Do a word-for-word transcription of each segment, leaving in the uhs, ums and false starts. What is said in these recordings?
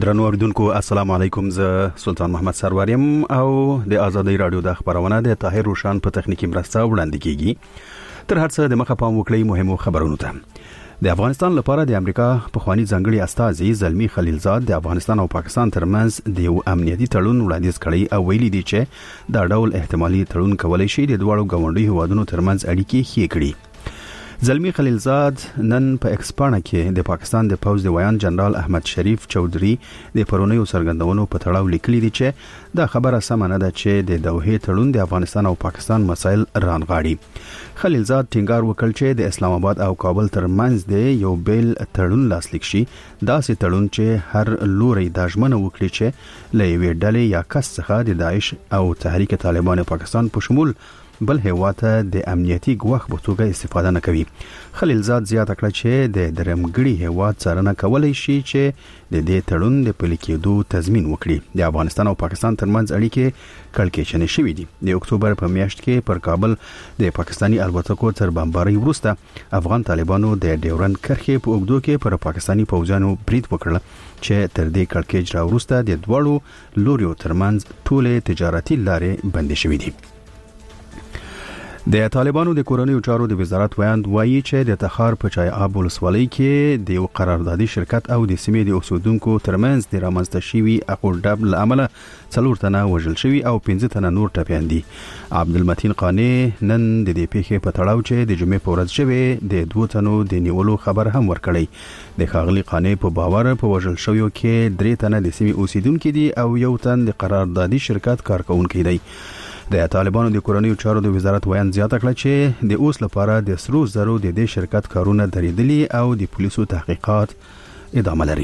درنو اوریدونکو السلام علیکم، زه سلطان محمد سروریم او د آزادۍ رادیو د خبرونه د طاهر روشان په تخنیکی مرسته وړاندې کیږي. تر هر څه د مخه پام وکړئ مهمو خبرونو ته. د افغانستان لپاره د امریکا پخوانی ځانګړي استازي زلمی خلیلزاد د افغانستان او پاکستان ترمنځ د یو امنیتي تړون وړاندیز کړی او ویلي دی چې دا ډول احتمالي تړون کولای شي د دوه ګاونډي هیوادونو ترمنځ اړیکې ښې کړي. زلمی خلیلزاد نن په ایکسپانه کې د پاکستان د پوز د ویان جنرال احمد شریف چودري د پرونیو سرګندونو په تړاو لیکلي دي چې دا خبره سم نه ده چې د دوحې تړون د افغانستان او پاکستان مسایل رانغاړي. خلیلزاد ټینګار وکړ چې د اسلام آباد او کابل ترمنځ د یو بیل تړون لاسلیک شي، داسې تړون چې هر لوري د ژمنه وکړي چې له یوې ډلې یا کس څخه د داعش او تحریک طالبان پاکستان په شمول بل هیواته د امنیتي ګواښ په توګه استفاده نه کوي. خلیلزاد زیاته کړه چې د درمګړي هیواد څارنه کولای شي چې د دې تړون د پلي کېدو تضمین وکړي. د افغانستان او پاکستان ترمنځ اړیکې کړکېچنې شوې دي. د اکتوبر په میاشت کې پر کابل د پاکستاني الوتکو تر بمبارۍ وروسته افغان طالبانو د ډیورن کرښې په اوږدو کې پر پاکستاني پوځیانو برید وکړ چې تر دې کړکېچ را وروسته د دوړو لوريو ترمنځ ټولې تجارتي لارې بندې شوې دي. د طالبانو د کورنیو چارو د وزارت ویاند وایي چې د تخار په چای آب ولسوالۍ کې د یو قراردادي شرکت او د سیمې د اوسیدونکو ترمنځ د رامنځته شوي اخوډب له امله څلور تنه وژل شوي او پنځه تنه نور ټپیان دي. عبدالمتین قانی نن د دې پیښې په تړاو چې د جمعې په ورځ شوی د دوه تنو د نیولو خبر هم ورکړی. د ښاغلي قانی په باور په وژل شویو کې درې تنه د سیمې اوسیدونکو دي او یو تن د قراردادي شرکت کارکونکي دی. د طالبانو د کورنیو چارو د وزارت ویان زیاته کړه چې د اوس لپاره د سرو زرو د دې شرکت کارونه درېدلي او د پولیسو تحقیقات ادامه لري.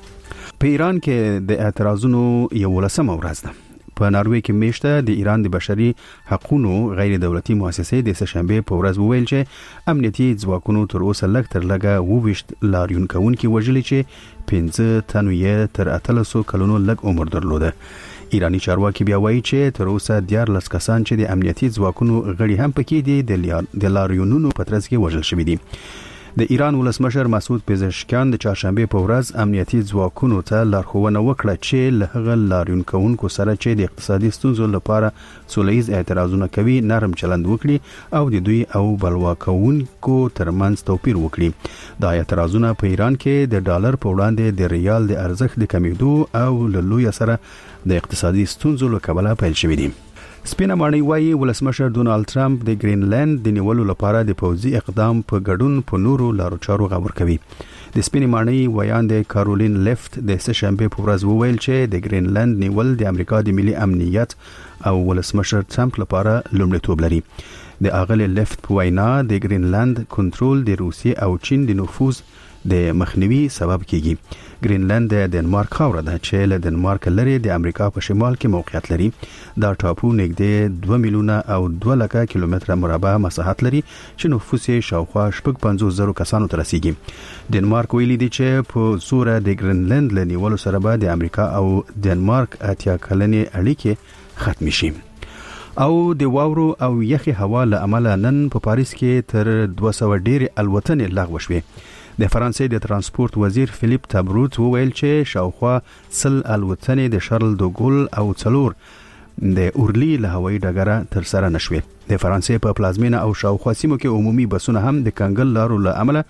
په ایران کې د اعتراضونو یولسمه ورځ ده. په ناروې کې میشته د ایران د بشري حقوقو غیر دولتي مؤسسې د سهشنبه په ورځ وویل چې امنیتي ځواکونو تر اوسه لږ تر لږه وویشت لاریون کوونکي وژلي چې پنځه تنو یې تر اتلسو کلونو لږ عمر درلوده. ایرانی چارواکي بیا وایي چې تر اوسه دیارلس کسان چې د امنیتي ځواکونو غړي هم پکې دي د لاریونونو په ترڅ کې وژل شوي دي. د ایران ولسمشر مسعود پزشکیان د چهارشنبه په ورځ امنیتي ځواکونو ته لارښوونه وکړه چې له هغه لاریون کوونکو سره چې د اقتصادي ستونزو لپاره سولهییز اعتراضونه کوي نرم چلند وکړي او د دوی او بلوا کوونکو ترمنځ توپیر وکړي. دا اعتراضونه په ایران کې د ډالر په وړاندې د ریال د ارزښت د کمیدو او له لوی سره د اقتصادي ستونزو له کبله پیل شوې دي. سپینه ماڼۍ وایي ولسمشر ډونالد ټرمپ د ګرینلند د نیولو لپاره د پوځي اقدام په ګډون په نورو لارو چارو غور کوي. د سپینې ماڼۍ ویاند کارولین لیفت د سهشنبه په ورځ وویل چې د ګرینلند نیول د امریکا د ملي امنیت او ولسمشر ټرمپ لپاره لومړیتوب لري. د اغلی لیفت په وینا د ګرینلند کنټرول د روسیې او چین د نفوذ د مخنیوي سبب کیږي. ګرینلند د ډنمارک خاوره ده چې له ډنمارک لري د امریکا په شمال کې موقعیت لري. دا ټاپو نږدې دوه میلیونه او دوه لکه کیلومتره مربع مساحت لري چې نفوس یې شاوخوا شپږ پنځوس زره کسانو ته رسیږي. ډنمارک ویلي دی چې په زوره د ګرینلند له نیولو سره به د امریکا او ډنمارک اتیا کلنې اړیکې ختم شي. او د واورو او یخي هوا له امله نن په پاریس کې تر دوه سوه ډېرې الوتنې لغوه شوې. د فرانسې د ترانسپورت وزیر فلیپ تابروت وویل چې شاوخوا سل الوتنې د شارل دوګل او څلور د اورلی له هوایي ډګره تر سره نشوي. د فرانسې په پلازمینه او شاوخوا سیمو کې عمومي بسونه هم د کنګل لارو له امله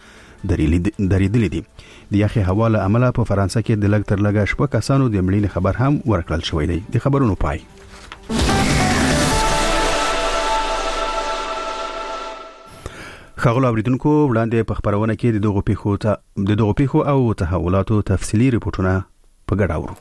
درېدلي دي. د یخي هوا له امله په فرانسه کې د لږ تر لږه شپږ کسانو د مړینې خبر هم ورکړل شوی دی. د خبرونو پای. خغلو اوریدونکو وړاندې په خبرونه کې د دغو پیښو ته د دغو پیښو او تحولاتو تفصیلی ریپورتونه په ګډه اورو.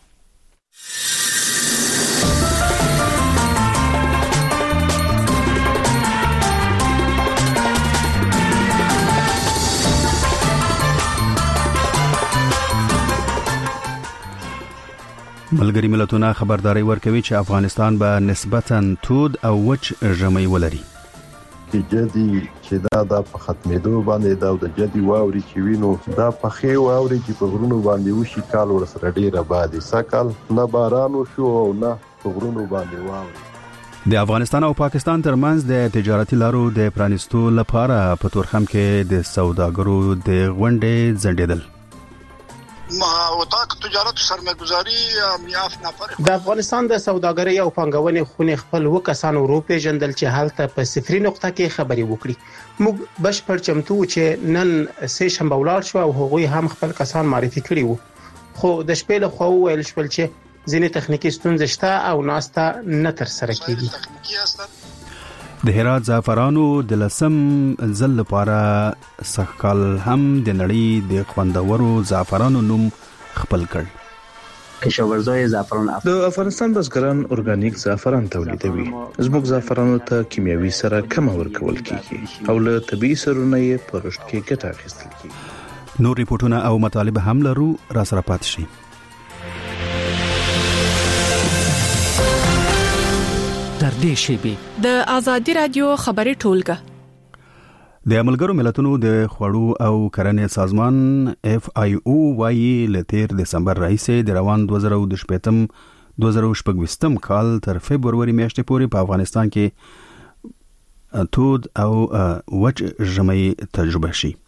ملګری ملتونه خبرداري ورکوي چې افغانستان به نسبتاً تود او وچ ژمی ولري. چې جدي چې دا د ختمېدو باندې دا د جدي واوري چې وینو دا په خې واوري چې په غرونو باندې وشي کال ورسره ډیره بادي سکل نه باران شو او نه په غرونو باندې واوري. د افغانستان او پاکستان ترمنځ د تجارتي لارو د پرانیستو لپاره په تورخم کې د سوداګرو د غونډې ځنډېدل. وطاق تجارت و سرمایه‌گذاری میاف نفر د افغانستان د سوداګرۍ او پانګونې خونې خپل وکسان اروپا جندل چې حالت په صفري نقطه کې خبري وکړي. موږ بشپړ چمتو چې نن سه شنبه ولاړ شو او هغوی هم خپل کسان معرفي کړي وو، خو د شپې له خوا ویل شول چې ځینې تخنیکی ستونزې شته او ناسته نه تر سره کیږي. د هرات زعفرانو د لسم ځل لپاره سږکال هم د نړۍ د خوندورو زعفرانو نوم خپل کړ. کشاورزای زعفران د افغانستان بزګران اورګانیک زعفران تولیدوي. زموږ زعفرانو ته کیمیاوي سره کم ورکول کیږي او له طبيعي سرونه یې په رشد کې ګټه اخیستل کیږي. نور ریپورتونه او مطالب هم لرو، را سره پات شي. تر دې شیبې د آزادي رادیو خبري ټولګه د ملګرو ملتونو د خوړو او کرنې سازمان اف آی او وايي له تیر دسمبر راهیسې د روان دوه زره شپږم دوه زره شپږم کال تر فبروري میاشتې پورې په افغانستان کې تود او وچ ژمي تجربه شي.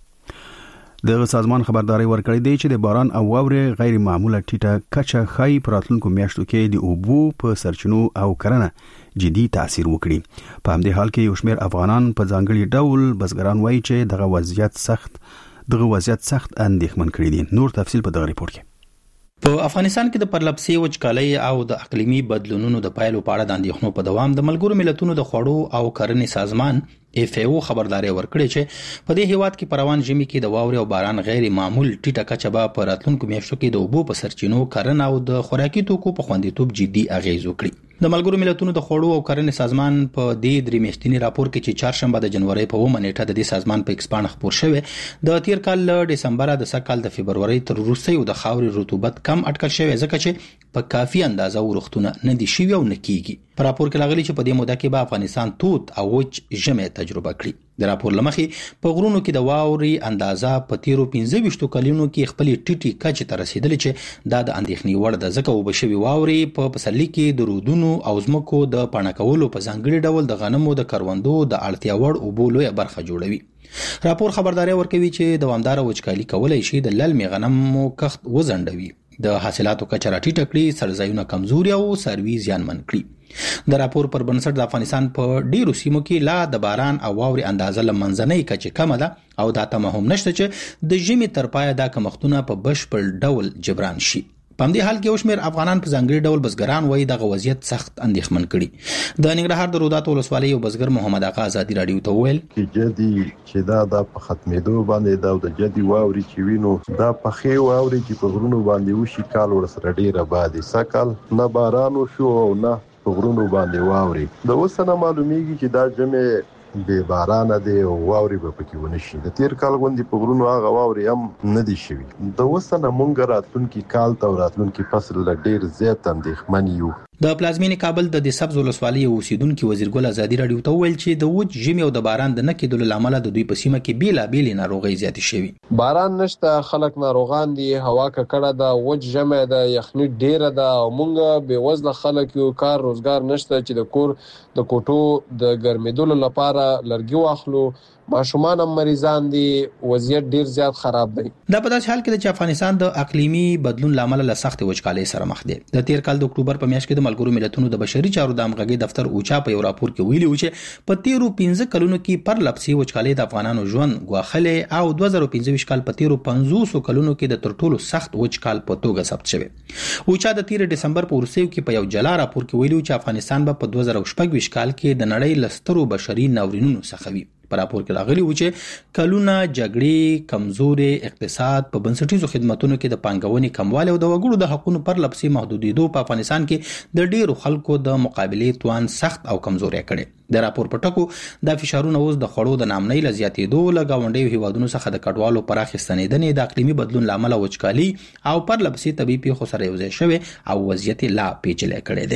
د سازمان خبرداري ورکړې دی چې د باران او واورې غیر معموله ټیټه کچه خای پراتلونکو میاشتو کې د اوبو په سرچینو او کرنه جدي تاثیر وکړي. په همدې حال کې یو شمېر افغانان په ځانګړي ډول بزګران وایي چې دغه وضعیت سخت دغه وضعیت سخت اندېښمن کړي دي. نور تفصیل په دغه ریپورت کې. په افغانستان کې د پرلپسې وچکالۍ او د اقلیمي بدلونونو د پایلو په اړه د اندېښنو په دوام د ملګرو ملتونو د خوړو او کرنې سازمان اف ای او خبرداري ورکړې چې په دې هیواد کې پروان ژمي کې د واورې او باران غیر معمول ټیټه کچه به په راتلونکو میاشتو کې د اوبو په سرچینو کرنه او د خوراکي توکو په خوندیتوب جدي اغیز وکړي. د ملګرو ملتونو د خوړو او کرنې سازمان په دې درې میاشتنی راپور کې چې چهارشنبه د جنوري په اومه نیټه د دې سازمان په ایکس باندې خبر شوی د تیر کال له دسمبر د سکهال د فبروري تر وروسته د خاورې رطوبت کم اټکل شوی ځکه چې په کافي اندازه ورختونه نه دي شوی او نه کیږي. په راپور کې راغلي چې په دې موده کې به افغانستان تود او وچ ژمي تجربه کړي. د راپور لمخې په غرونو کې د واورې اندازه په تیرو پنځه ویشت کلونو کې خپل ټیټي کچې ته رسیدلې چې دا د اندېښنې وړ ده ځکه وبشوي واورې په پسرلي کې د رودونو او ځمکو د پاڼه کولو په ځانګړي ډول د غنمو د کروندو د اړتیا وړ اوبو لویه برخه جوړوي. راپور خبرداري ورکوي چې دوامدار وچکالي کولای شي د للمي غنمو کښت وزندوي، د حاصلاتو کچه راټیټه کړي، سرځایونه کمزوري او سروي زیانمن کړي. د راپور پر بنسټ د افغانستان په ډیرو سیمو کې لا د باران او واورې اندازه لمنځنۍ کچه کمه ده او دا تمه هم نشته چې د ژمي تر پایه دا کمښتونه په بشپړ ډول جبران شي. په همدې حال کې یو شمېر افغانان په ځانګړي ډول بزګران وایي دغه وضعیت سخت اندېښمن کړي. د ننګرهار د روداتو ولسوالۍ یو بزګر محمد اغا ازادي رادیو ته وویل چې جدي چې دا د ختمېدو باندې دا د جدي واوري چې وینو دا په خې واوري چې په غرونو باندې وشي کال ورسره ډیره بادي سکل نه باران شو او نه په غرونو باندې واوري. د اوسنه معلومیږي چې دا جمع به باران دی او واوري به پکې ونشي. د تیر کال غوندي په غرونو هغه واوري هم نه دي شوي. د اوسنه مونږ راتلونکي کال ته راتلونکي فصل له ډیر زیات اندېښمن یو. د پلازمینې کابل د د سبز ولسوالۍ اوسیدونکو وزیر ګل ازادي رادیو ته ویل چې د وچ ژمي او د باران د نه کېدلو لامل د دوی په سیمه کې بیلابېل ناروغۍ زیاتې شوي. باران نشته، خلک ناروغان دي، هوا ککړه ده، وچ ژمي ده، یخني ډیره ده او مونږ بې وزله خلک یو، کار روزګار نشته چې د کور د کوټو د ګرمېدلو لپاره لرګي واخلو. ماشومان هم مریضان دي، وضعیت ډیر زیات خراب دی. دا په داسې حال کې چې افغانستان د اقلیمي بدلون لامل له سخت وچکالۍ سره مخ دی. د تیر کال د اکتوبر په میاشت کې د ملګرو ملتونو د بشري چارو د همغږي دفتر اوچا په یو راپور کې ویلي و چې په تیرو پنځه کلونو کې پر لپسي وچکالۍ د افغانانو ژوند ګواښلې او دوه زره پنځه کال په تیرو پنځوس کلونو کې د تر ټولو سخت وچکال په توګه ثبت شوی. اوچا د تیر دسمبر په ورسېو کې په یو جلا راپور کې ویلي چې افغانستان به په دوه زره شپږ کال کې د نړۍ لسترو بشري ناورینونو څخه وي. په راپور کې راغلي و چې کلونه جګړې، کمزوري اقتصاد، په بنسټیزو خدماتونو کې د پانګونې کموالی او د وګړو د حقوقو پر لپسې محدودېدو په افغانستان کې د ډیرو خلکو د مقابلې توان سخت او کمزوري کړي. د راپور په ټکو دا فشارونه اوس د خوړو د نامنۍ له زیاتېدو له ګاونډیو هیوادونو څخه د کډوالو پراخې ستنېدنې، د اقلیمي بدلون له امله وچکالي او پر لپسې طبیعي پیښو سره یوځای شوی او وضعیت لا پیچلی کړی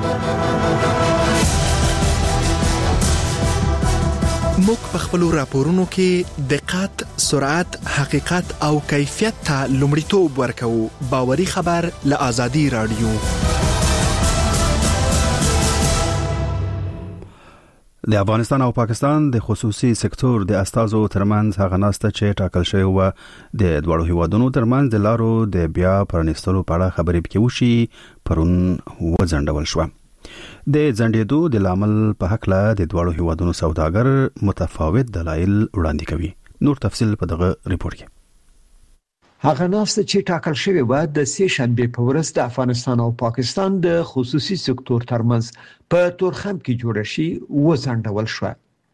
دی. موږ په خپلو راپورونو کې دقت، سرعت، حقیقت او کیفیت ته لومړیتوب ورکوو. باوري خبر له آزادي رادیو. د افغانستان او پاکستان د خصوصي سکتور د استازو ترمنځ هغه ناسته چې ټاکل شوی و د دوړو هیوادونو ترمنځ د لارو د بیا پرانیستلو په اړه خبرې پکې وشي پرون وځنډول شو. د ځنډېدو د لامل په حق له د دوړو هیوادونو سوداګر متفاوت دلایل وړاندې کوي. نور تفصیل په دغه ریپورت کې. هغه ناسته چې ټاکل شوی و د سې شنبه په ورځ د افغانستان او پاکستان د خصوصي سکتور ترمنځ په تورخم کې جوړ شي وځنډول شو.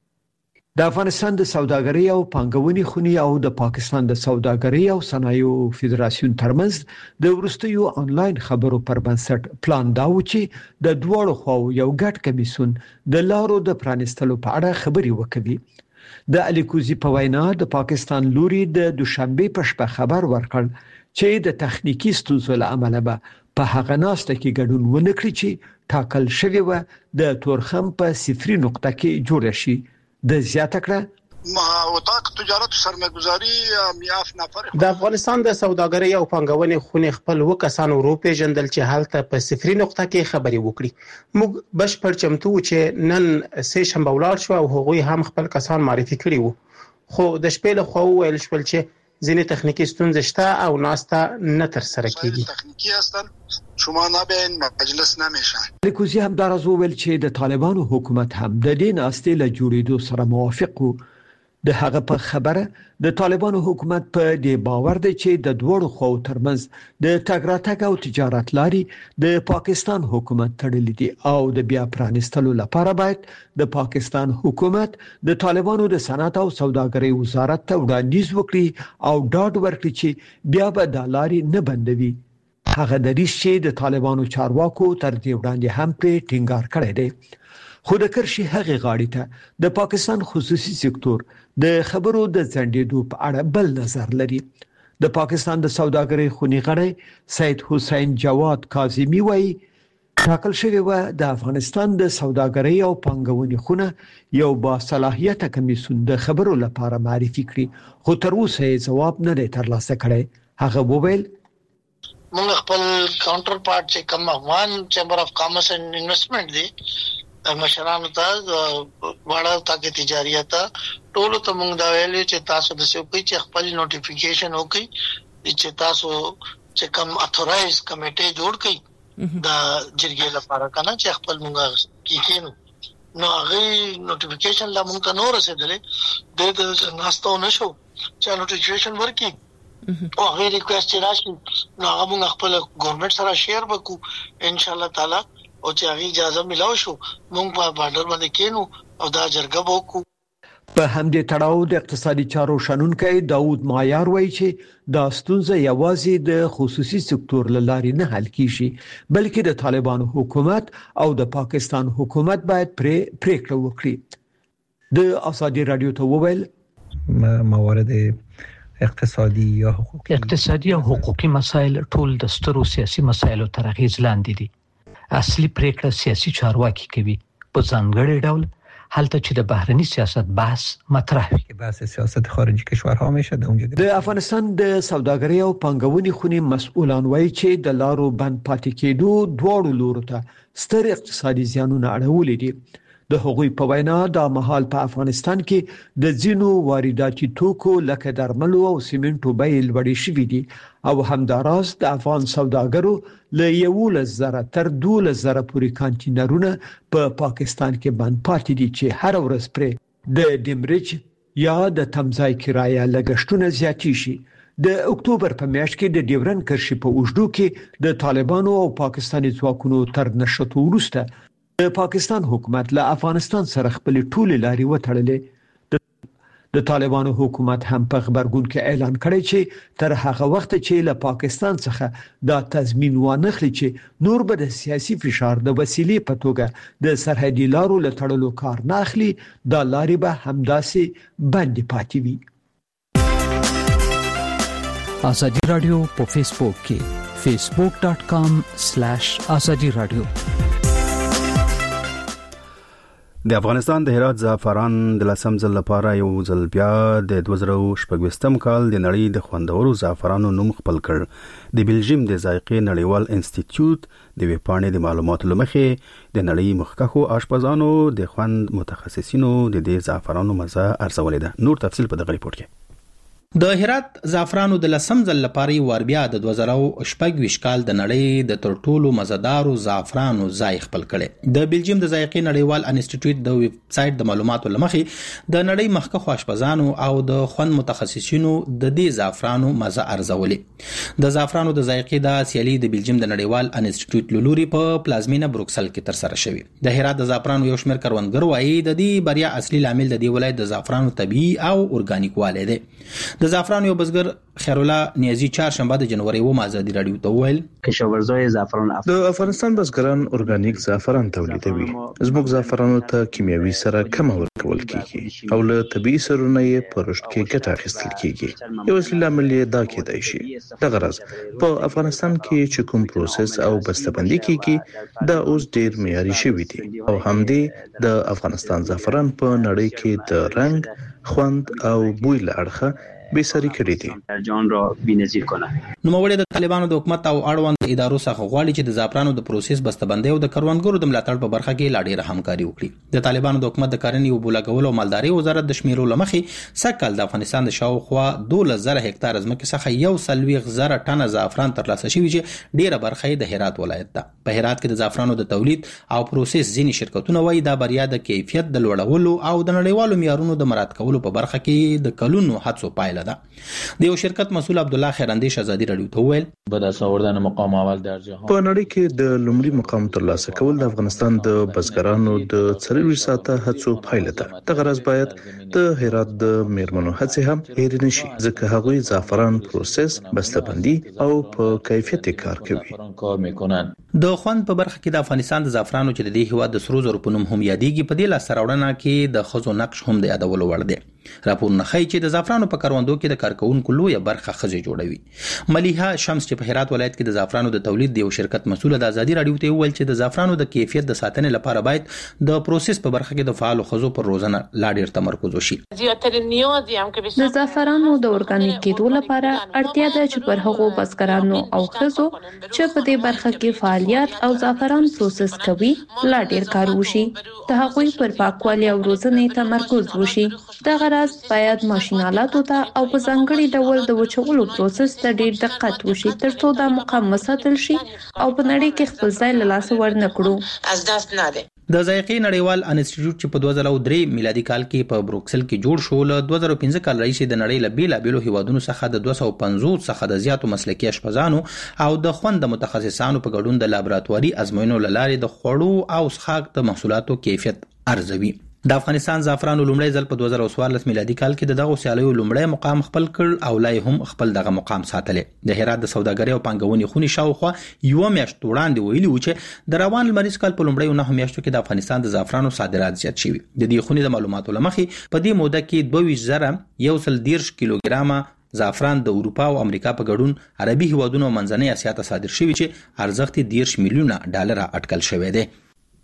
د افغانستان د سوداګرۍ او پانګونې خونی او د پاکستان د سوداګرۍ او صنایعو فدراسیون ترمنځ د ورستیو انلاین خبرو پر بنسټ پلان دا و چې د دوړو خواو یو ګډ کمیسیون د لارو د پرانیستلو په اړه خبري وکړي. د الیکوزي په وینا د پاکستان لوري د دوشنبه په شپه خبر ورکړ چې د تخنیکی ستونزو له امله به په هغه ناسته کې ګډون ونه کړي چې ټاکل شوی و د تورخم په صفري نقطه کې جوړ شي. د زیاته کړه وطاق تجارت سرمایه‌گذاری میاف نفر د افغانستان د سوداګرۍ او پانګونې خونې خپل وکسان اروپا جندل چې حالت په صفري نقطه کې خبري وکړي. موږ بشپړ چمتو چې نن سې شنبه ولاړ شو او هغوی هم خپل کسان معرفي کړي وو. خو د شپې له خوا ویل شول چې ځینې تخنیکی ستونزې شته او ناسته نه تر سره کیږي. تخنیکی هستن شما نبین مجلس نمیشه. الیکوزي هم درازو ویل چې د طالبانو حکومت هم د دې ناستې له جوړېدو سره موافق وو. د هغه په خبره د طالبانو حکومت په دې باور دی چې د دوړو خو ترمنځ د تګراتګ او تجارت لاري د پاکستان حکومت تړلې دي او د بیا پرانستلو لپاره باید د پاکستان حکومت د طالبانو د صنعت او سوداګرۍ وزارت ته وړاندیز وکړي او ډاډ ورکړي چې بیا به د لاري نه بندوي. هغه د دې چې د طالبانو چارواکو تر دې وړاندې هم په ټینګار کړی دی. خو د کرشي هغه غاړي ته د پاکستان خصوصي سکتور د خبرو د ځنډېدو په اړه بل نظر لري. د پاکستان د سوداګرۍ خونی غړی سید حسین جواد کاظمی وایي ټاکل شوی و د افغانستان د سوداګرۍ او پانګونې خونه یو با صلاحیت کمیسیون د خبرو لپاره معرفي کړي خو تر اوسه جواب نه دی ترلاسه کړی. هغه وویل موږ خپل کاونټر پارت چې کوم افغان چیمبر اف کامرس اینڈ انویسټمنٹ دی مشرانو ته وړه تاکي تجارت ټول ته موږ دا ویلې چې تاسو د څه کوي چې خپل نوټیفیکیشن وکړي چې تاسو چې کوم اتورایز کمیټه جوړ کړي دا جرګې لپاره کنه چې خپل موږ کیږو نو هغه نوټیفیکیشن لا موږ ته نور رسیدلې د دې ناستو نشو چې نوټیفیکیشن ورکړي او هغه ریکوست راشي نو هغه موږ خپل ګورنمنت سره شیر وکړو ان شاء الله تعالی او چې هغه اجازه ملاو شو موږ په بارډر باندې کېنو او دا جرګه وکړو. په همدې تړاو د اقتصادي چارو شنونکي داوود مایار وایي چې دا ستونزه یوازې د خصوصي سکتور لاري نه حل کیږي بلکې د طالبانو حکومت او د پاکستان حکومت باید پرې پریکړه وکړي. د ازادي رادیو ته وویل موارد اقتصادي یا حقوقي اقتصادي او حقوقي مسایل ټول د سترو سیاسي مسایلو تر اغیز لاندې دي. اصلي پریکړه سیاسي چارواکي کوي په ځانګړي ډول حالت چې د بهرني سیاست بحث مطرح وي. بحث سیاست خارجي کشورها همیشه د اونجا د افغانستان د سوداګرۍ او پانګونې خونی مسؤلان وایي چې د لارو بند پاتې کېدو دواړو لورو ته ستر اقتصادي زیانونه اړولې دي. د هغوی په وینا د مهال په افغانستان کې د ځینو وارداتي توکو لکه درملو او سیمنټو بیې لوړې شوې دي او همداراز د افغان سوداګرو له یولس زره تر دولس زره پورې کانټینرونه په پا پاکستان کې بند پاتې دي چې هر ورځ پرې د ډیمریج یا د تمځای کرایه لګښتونه زیاتی شي. د اکتوبر په میاشت کې د ډیورن کرښې په اوږدو کې د طالبانو او پاکستاني ځواکونو تر نشټو وروسته د پاکستان حکومت له افغانستان سره خپل ټولې لارې وتړلې. د طالبانو حکومت هم په خبرګون کې اعلان کړی چې تر هغه وخت چې له پاکستان څخه دا تضمین وانخلي چې نور به د سیاسي فشار د وسیلې په توګه د سرحدي لارو له تړلو کار نه اخلي دا لارې به همداسې بندي پاتې وي. ازادي رادیو په فیسبوک کې facebook dot com slash azadi radio د افغانستان د هرات زعفران د لسم ځل لپاره یو ځل بیا د دوه زره شپږ کال د نړۍ د خوندورو زعفرانو نوم خپل کړ د بلجیم د ذایقې نړیوال انسټیټیوټ د ویبپاڼې د معلوماتو لمخې د نړۍ مخکښو آشپزانو د خوند متخصصینو د دې زعفرانو مزه ارزولې ده. نور تفصیل په دغه ریپورت کې. د هرات زعفرانو د لسم ځل لپاره ور بیا د دوه زره شپږ کال د نړۍ د تر ټولو مزدارو زعفرانو ځای خپل کړي. د بلجیم د ذایقې نړیوال انسټیټیوټ د ویب سټ د معلوماتو لمخې د نړۍ مخکښو آشپزانو او د خوند متخصصینو د دې زعفرانو مزه ارزولې. د زعفرانو د ذایقې د سیالي د بلجیم د نړیوال انسټیټیوټ لوري په پلازمینه بروکسل کې تر سره شوی. د هرات د زعفرانو یو شمېر کروندګر وایي د دې بریا اصلي لامل د دې ولایت د زعفرانو طبيعي او اورګانیک والی دی. د زعفرانو یو بزګر خیر الله نیازی چهارشنبه د جنوري و ازادي رادیو ته ویل کشاورزای زعفران د افغانستان بزګران اورګانیک زعفران تولیدوي. زموږ زعفرانو ته کیمیاوي سره کم ورکول کیږي او له طبيعي سرونه یې په رشد کې ګټه اخیستل کیږي. یو اصلي لامل یې دا کېدای شي د غرض په افغانستان کې چې کوم پروسس او بسته‌بندي کیږي دا اوس ډیر معیاري شوی دی او همدې د افغانستان زعفران په نړۍ کې د رنګ خوند او بوی له اړخه به سری کړی دي جان را بی‌نظیر کنه. نو موري د طالبانو د حکومت او اړوند ادارو څخه غواړي چې د زعفرانو د پروسس بسته‌بندي او د کروندګرو د ملاتړ په برخه کې لا ډیره همکاري وکړي. د طالبانو د حکومت د کرنې او بولاګولو او مالداري وزارت د شمیرو لمخې سکهال د افغانستان د شاوخوا دولس زره هکتار ځمکې څخه یو سلويغ زره ټنه زعفران ترلاسه شوی چې ډیره برخه د هرات ولایت ده. په هرات کې د زعفرانو د تولید او پروسس ځینی شرکتونه وایي دا بریا د کیفیت د لوړولو او د نړیوالو معیارونو د مراعات کولو په برخه کې د کلونو هڅو پایله ده. د یو شرکت مسؤل عبد الله خیراندیش ازادي رادیو ته ویل به دست آوردن مقام اول در جهان په نړۍ کې د لومړي مقام ترلاسه کول د افغانستان د بزګرانو د څلور ساعته هڅو پایله ده. د غرض باید د هرات د میرمنو هڅې هم هېر نشي ځکه هغوی زعفران پروسس بسته‌بندي او په کیفیت کار کوي. د خوند په برخه کې د افغانستان د زعفرانو چې د دې هیواد د سرو زرو په نوم هم یادېږي په دې لاس راوړنه کې د خزو نقش هم د یادولو وړ دی. راپورونه ښیي چې د زعفرانو په کروندو کې د کارکونکو لویه برخه ښځې جوړوي. ملیحه شمس چې په هرات ولایت کې د زعفرانو د تولید د یو شرکت مسؤل د ازادي رادیو ته ویل چې د زعفرانو د کیفیت د ساتنې لپاره باید د پروسس په برخه کې د فعال ښځو پر روزنه لا ډیر تمرکز وشي. د زعفرانو د اورګانیک کېدو لپاره اړتیا ده چې پر هغو بزګرانو او ښځو چې په دې برخه کې فعالیت او زعفران پروسس کوي لا ډیر کار وشي. د هغوی پر پاکوالي او روزنې تمرکز وشي. د غرض باید ماشینالاتو ته او په ځانګړي ډول د وچولو پروسس ته ډیر دقت وشي ترڅو دا مقام وساتل شي او په نړۍ کې خپل ځای له لاسه ورنه کړو. د ذایقې نړیوال انسټیټیوټ چې په دوه زره درې میلادي کال کې په بروکسل کې جوړ شو له دوه زره پنځه کال راهیسې د نړۍ له بیلابېلو هیوادونو څخه د دوه سوه پنځوس څخه د زیاتو مسلکي اشپزانو او د خوند متخصصانو په ګډون د لابراتواري ازموینو له لارې د خوړو او څښاک د محصولاتو کیفیت ارزوي. د افغانستان زعفرانو لومړی ځل په دوه زره څوارلس میلادي کال کې د دغه سیالیو لومړی مقام خپل کړ او لای هم خپل دغه مقام ساتلې. د هرات د سوداګرۍ او پانګونې خونې شاوخوا یو میاشت وړاندې ویلي و چې د روان لمریز کال په لومړیو نهو میاشتو کې د افغانستان د زعفرانو صادرات زیات شوي. د دې خونې د معلوماتو له مخې په دې موده کې دوه ویشت زره یو سل دېرش کیلوګرامه زعفران د اروپا او امریکا په ګډون عربي هیوادونو او منځنۍ اسیا ته صادر شوي چې ارزښت یې دېرش میلیونه ډالر اټکل شوی دی.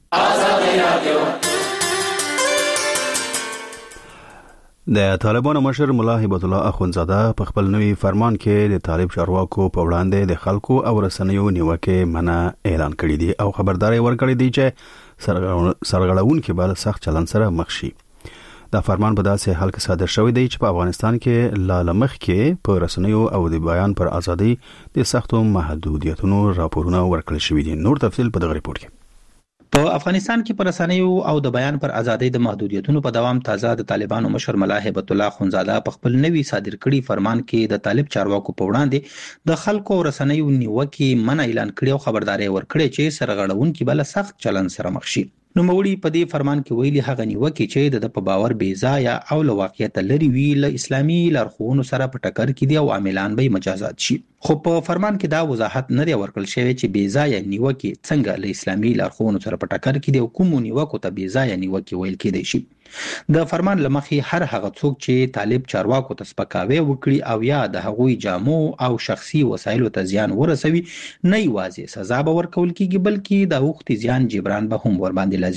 د طالبانو مشر ملا هبت الله اخونزاده په خپل نوي فرمان کې د طالب چارواکو په وړاندې د خلکو او رسنیو نیوکه منع اعلان کړی دی او خبرداري ورکړی دی چې سرغړونکو به سخت چلن سره مخ شي. دا فرمان په داسې حال کې صادر شوی دی چې په افغانستان کې لاله مخ کې په رسنیو او د بیان پر ازادي د سختو محدودیتونو راپورونه ورکړل شوی دي. نور تفصیل په دغه ریپورت کې. په افغانستان کې پر رسنیو او د بیان پر ازادۍ د محدودیتونو په دوام تازه د طالبانو مشر ملا هبت الله اخونزاده په خپل نوي صادر کړي فرمان کې د طالب چارواکو په وړاندې د خلکو او رسنیو نیوکه منع اعلان کړي او خبرداري ورکړي چې سرغړونکو بل سخت چلن سره مخ شي. نو موري په دې فرمان کې ویلي هغه نیوکه چې د په باور بې ځای او له واقعیت لري وی له اسلامي لارښوونو سره په ټکر کې دي او عاملان به مجازات شي. خو په فرمان کې دا وضاحت نه دی ورکړل شوی چې بې ځای نیوکه څنګه له اسلامي لارښوونو سره په ټکر کې دي او کوم نیوکو ته بې ځای نیوکه ویل کېدای شي. د فرمان لمخې هر هغه څوک چې طالب چارواکو ته سپکاوی وکړي او یا د هغوی جامو او شخصي وسایلو ته زیان ورسوي نه یوازې سزا به ورکول کېږي بلکې د وخت زیان جبران به هم ور باندې لازمي وي.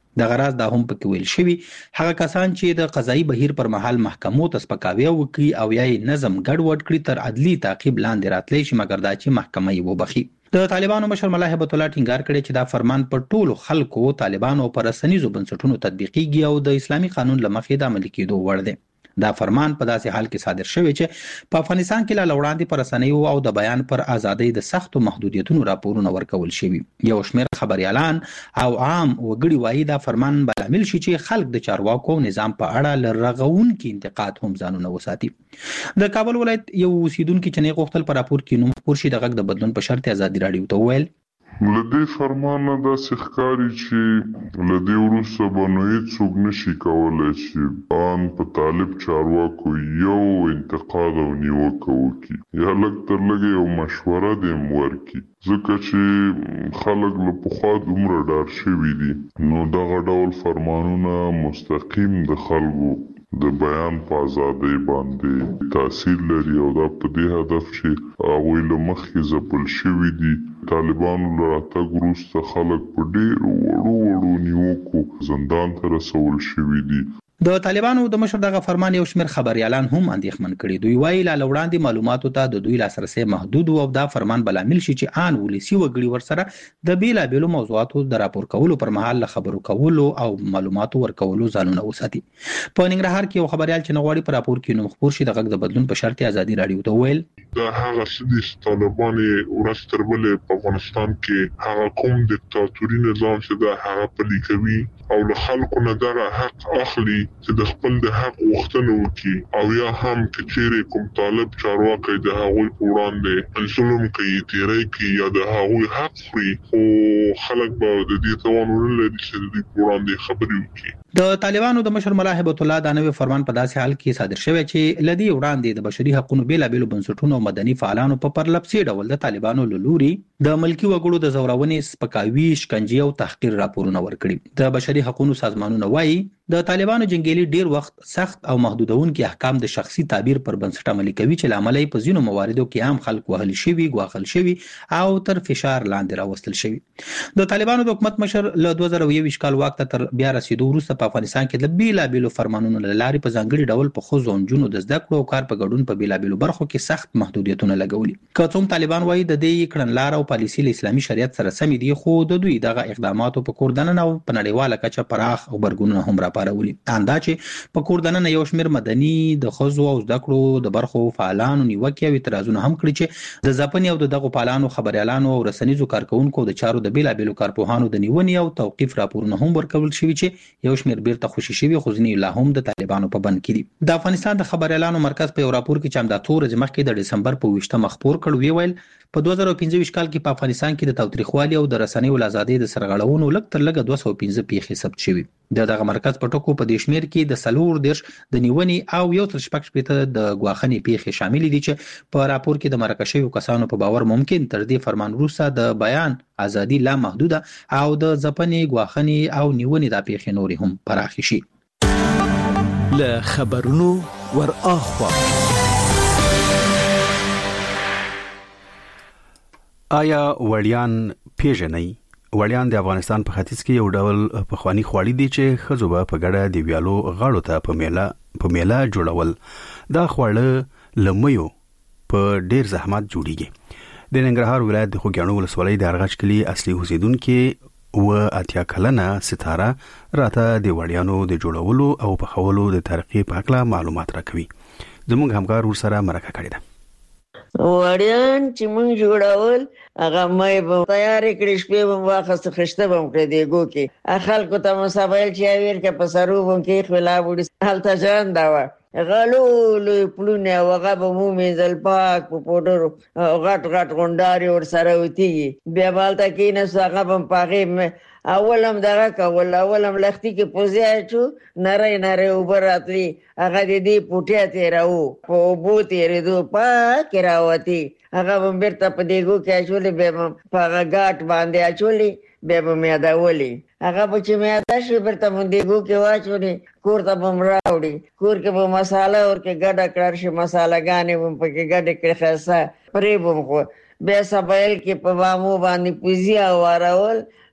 د غراز د هم پکې ویل شوی هغه کسان چې د قضایي بهیر پر مهال محکمو ته سپکاوی وکړي او یا نظم ګډوډ کړي تر عدلی تعقیب لاندې راتلی شي مګر دا چې محکمه یې وبخي. د طالبانو مشر ملا هیبت الله ټینګار کړی چې دا فرمان پر ټولو خلکو طالبانو پر رسنیزو بنسټونو تطبیقیږي او د اسلامي قانون له مخې د عملي کېدو وړ دی. دا فرمان په داسې حال کې صادر شوی چې په افغانستان کې لا وړاندې پر رسنیو او د بیان پر ازادۍ د سختو محدودیتونو راپورونه ورکول شوي. یو شمېر خبريالان او عام وګړي وایي دا فرمان بلامل شي چې خلک د چارواکو نظام په اړه لرغونکي انتقاد هم ځانونه وساتي. د کابل ولایت یو اوسیدونکو چې نه غوښتل پر راپور کې نوم خبر شي د غږ د بدلون په شرط ازادي رادیو ته ویل لدې فرمانه داسې ښکاري چې لدې وروسته به نو هېڅوک نشي کولی چې ان په طالب چارواکو یو انتقاد او نیوکه وکړي یا لږ تر لږه یو مشوره دې هم ورکړي ځکه چې خلک له پخوا دومره ډار شوي دي نو دغه ډول فرمانونه مستقیم د خلکو د بیان په ازادۍ باندې تاثیر لري او دا په دې هدف چې هغوی له مخکې ځپل شوي دي. طالبانو له راتګ وروسته خلک په ډېرو وړو وړو نیوکو زندان ته رسول شوي دي. د طالبانو د مشر دغه فرمان یو شمېر خبريالان هم اندېښمن کړي. دوی وایي لا وړاندې معلوماتو ته د دوی لاسرسي محدود او دا فرمان بلامل شي چې آن ولسی وګړي ورسره د بیلابېلو موضوعاتو د راپور کولو پر مهال له خبرو کولو او معلوماتو ورکولو ځانونه وساتي. په ننګرهار کې یو خبريال چې نغواړي پر راپور کې نوم خبر شي د غږ د بدلون په شرط ازادي رادیو ته ویل دا هغه سدي طالبانې ورځ تر بلې په افغانستان کې هغه کوم دیکتاتوري نظام چې دا هغه پلي کوي او له خلکو نه دغه حق اخلي چې د خپل د حق غوښتنه وکړي او یا هم چې چیرې کوم طالب چارواکي د هغوی په وړاندې ظلم کوي تیری کوي یا د هغوی حق خوري خو خلک به د دې توان ونه لري چې د دې په وړاندې خبرې وکړي. د طالبانو د مشر ملا هیبت الله دا نوی فرمان په داسې حال کې صادر شوی چې لدی وړاندې د بشري حقوقو بیلابېلو بنسټونو او مدني فعالانو په پرلپسې ډول د طالبانو له لوري د ملکی وګړو د زورونې سپکاوي شکنجې او تحقیر راپورونه ورکړي. د بشري حقوقو سازمانونه وایي د طالبانو جنگیالي ډیر وخت سخت او محدودونکي احکام د شخصي تعبیر پر بنسټ عملي کوي چې لامل یې په ځینو مواردو کې عام خلک وهل شوي غواخل شوي او تر فشار لاندې راوستل شوي. د طالبانو د حکومت مشر له دوه زره یوویشت کال واک ته تر بیا رسیدو وروسته په افغانستان کې د بیلابېلو فرمانونو له لارې په ځانګړي ډول په ښځو او نجونو د زده کړو او کار په ګډون په بیلابېلو برخو کې سخت محدودیتونه لګولي. که څوم طالبان وایي د دې کړنلاره او پالیسي له اسلامي شریعت سره سمې دي خو د دوی دغه اقداماتو په کور دننه او په نړیواله کچه پراخ غبرګونونه هم راپارولي. اندا چې په کور دننه یو شمېر مدني د ښځو او زده کړو د برخو فعالانو نیوکې او اعتراضونه هم کړي چې د ځپنې او د دغو فعالانو خبريالانو او رسنیزو کارکونکو د چارو د بیلابېلو کارپوهانو د نیونې او توقیف راپورونه هم ورکول شوي چې یو شمېر بیرته خوشي شوي خو ځینې لا هم د طالبانو په بند کې دي. د افغانستان د خبريالانو مرکز په یو راپور کې چې همدا څو ورځې مخکې د ډسمبر په ویشتمه خپور کړ ویل په دوه زره پنځه ویشت کال کې په افغانستان کې د تاوتریخوالي او د رسنیو ازادۍ د سرغړونو لږ تر لږه دوه سوه پنځه پیښې ثبت شوي. د دغه مرکز په ټکو په دې شمېر کې د څلور دېرش د نیونې او یو تر شپږ شپېته د ګواښنې پیښې شامل دي چې په راپور کې د مرکه شویو کسانو په باور ممکن تر دې فرمان وروسته د بیان ازادي لا محدوده او د ځپنې ګواښنې او نیونې د پیښې نورې هم پراخې شي. له خبرونو ور اخوا آیا وړیان پیژنئ؟ وړیان د افغانستان په ختیځ کې یو ډول پخوانی خواړی دي چې ښځو به په ګډه د ویالو غاړو ته په میله په میله جوړول. دا خواړه لميو په ډیر زحمت جوړیږي. د ننګرهار ولایت د خوږیاڼو ولسوالۍ د ارغچ کلی اصلي اوسیدونکو و اتیا کلنه ستاره راته د وړیانو د جوړولو او پخولو د طریقې په اړه معلومات راکوي. زموږ همکار ورسره مرکه کړې ده. وړیان چې مونږ جوړول هغه مې به تیارې کړې شپې به مو واخیسته خشته به مو کړې دیګو کې خلکو ته مو سبایل چې ویر کې په سرو به مو کې خلا وړي هلته ژرنده وه غلو لوی پلونه او هغه به مو مینځل پاک په پوډرو غټ غټ غونډارې ورسره وتیږي بیا به هلته کېناستو هغه به م په هغې اول هم دغه کول اول هم لختي کې پوزې اچو نری نری اوبه راتلي هغه د دې پوټیا تېروو په اوبو تېرېدو پاکې راوتې هغه به م بېرته په دیګو کې اچولې بیا به په هغه ګاټ باندې اچولې بیا به م یادولې هغه به چې میاده شي بېرته م دیګو کې واچولې کور ته به م راوړي کور کې به مساله ورکې ګډه کړه شي مسالهګانې به م پکې ګډې کړې ښایسته پرې به م خو بیا سبایل کې په بامو باندې پوزي اوارول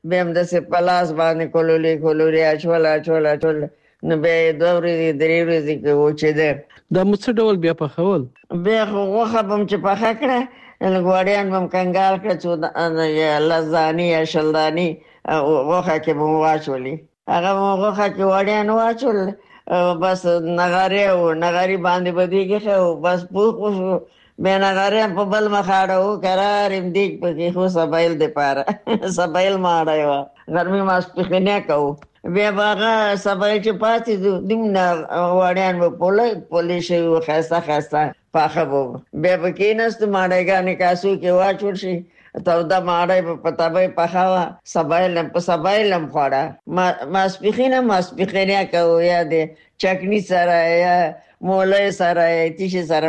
به هم د سپلاس باندې کولولي کولولي اچول اچول اچول نو به دوه ورځې درې ورځې کې و چې ده دا مڅ ډول بیا پخول بیا خو غوښه بم چې پخه کړه لګوړیان بم کنګال کړ چې لزانی یا شلدانی غوښه کې بم واچولي هغه غوښه کې وړیان واچول بس نغاره او نغاری باندې بدیږي خو بس پوخ به نغاره په بل مخاړو قرار امدیک پکې خو سبایل دی پاره سبایل ماړایو ګرمي ماس پخنیا کو بیا باغه سبایل چې پاتې دیم نه وړیان په پوله پولیس یو خاصه خاصه پاخه وو بیا پکې نست ماړایګانې کاسو کې واچول شي ته دا ماړای په پتاوي پخاوه سبایل په سبایل هم خوړه ماس پخینه ماس پخنیا کو یا دې چکنی سره یا مولای سره تیش سره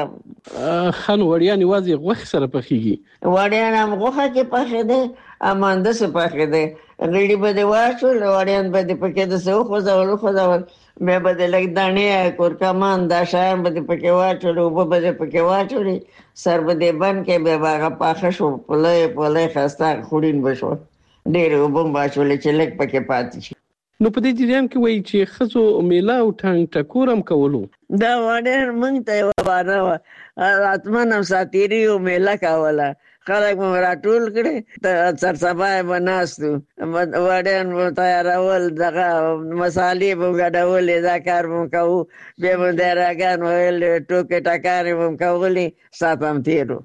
خوړه خان وړیان واځي غوښ سره پخېږي وړیان هم غوښه کې پخې ده امانده سره پخې ده غړي به دی واچول وړیان به دی پکې د سو خو ځول خو ځول مې به د لګ دانې کورکمان دا شایم به دی پکې واچول او به دی پکې واچول سر به دی بن کې به باغه پاخه شو پله پله خسته خورین بشو ډېر وبم واچول چې لګ پکې پاتې شي نو په دې جریان کې وایي چې خزو میلا او ټنګ ټکورم کولو دا وړر مونږ ته واره وا اتمن هم ساتيري او میلا کاوله خلک مو راټول کړي ته سر سبا بناستو وړن مو تیارول دغه مصالې مو غډول دا کار مو کوو به مو دراګان ویل ټوکې ټکارې مو کولې ساتم تیرو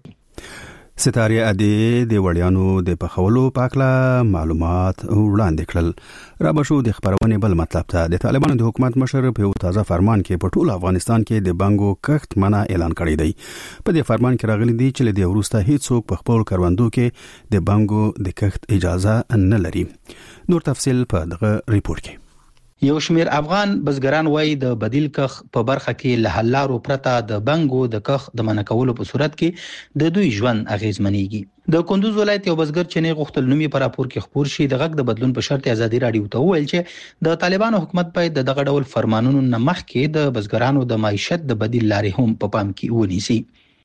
ستاره ادي د وړیانو د پخولو پاکله معلومات وړاندې کړل را بشو د خبرونه بل مطلب ته د طالبانو د حکومت مشر په تازه فرمان کې په ټول افغانستان کې د بانګو کښت منع اعلان کړی دی په دې فرمان کې راغلي دی چې د وروسته هیڅ څوک په خپل کاروندو کې د بانګو د کښت اجازه نه لري نور تفصيل په دغه ریپورت کې یو شمیر افغان بزګران وایي د بدیل کخ په برخه کې له حلارو پرته د بنګو د کخ د منکولو په صورت کې د دوی ژوند اغیزمنېږي د کندوز ولایت یو بزګر چې نه غوښتل نومي پر راپور کې خبر شي د غږ د بدلون په شرط ازادي رادیو ته ویل چې د طالبانو حکومت باید دغه ډول فرمانونو نه مخکې د بزګرانو د معیشت د بدیل لارې هم په پام کې ونیسي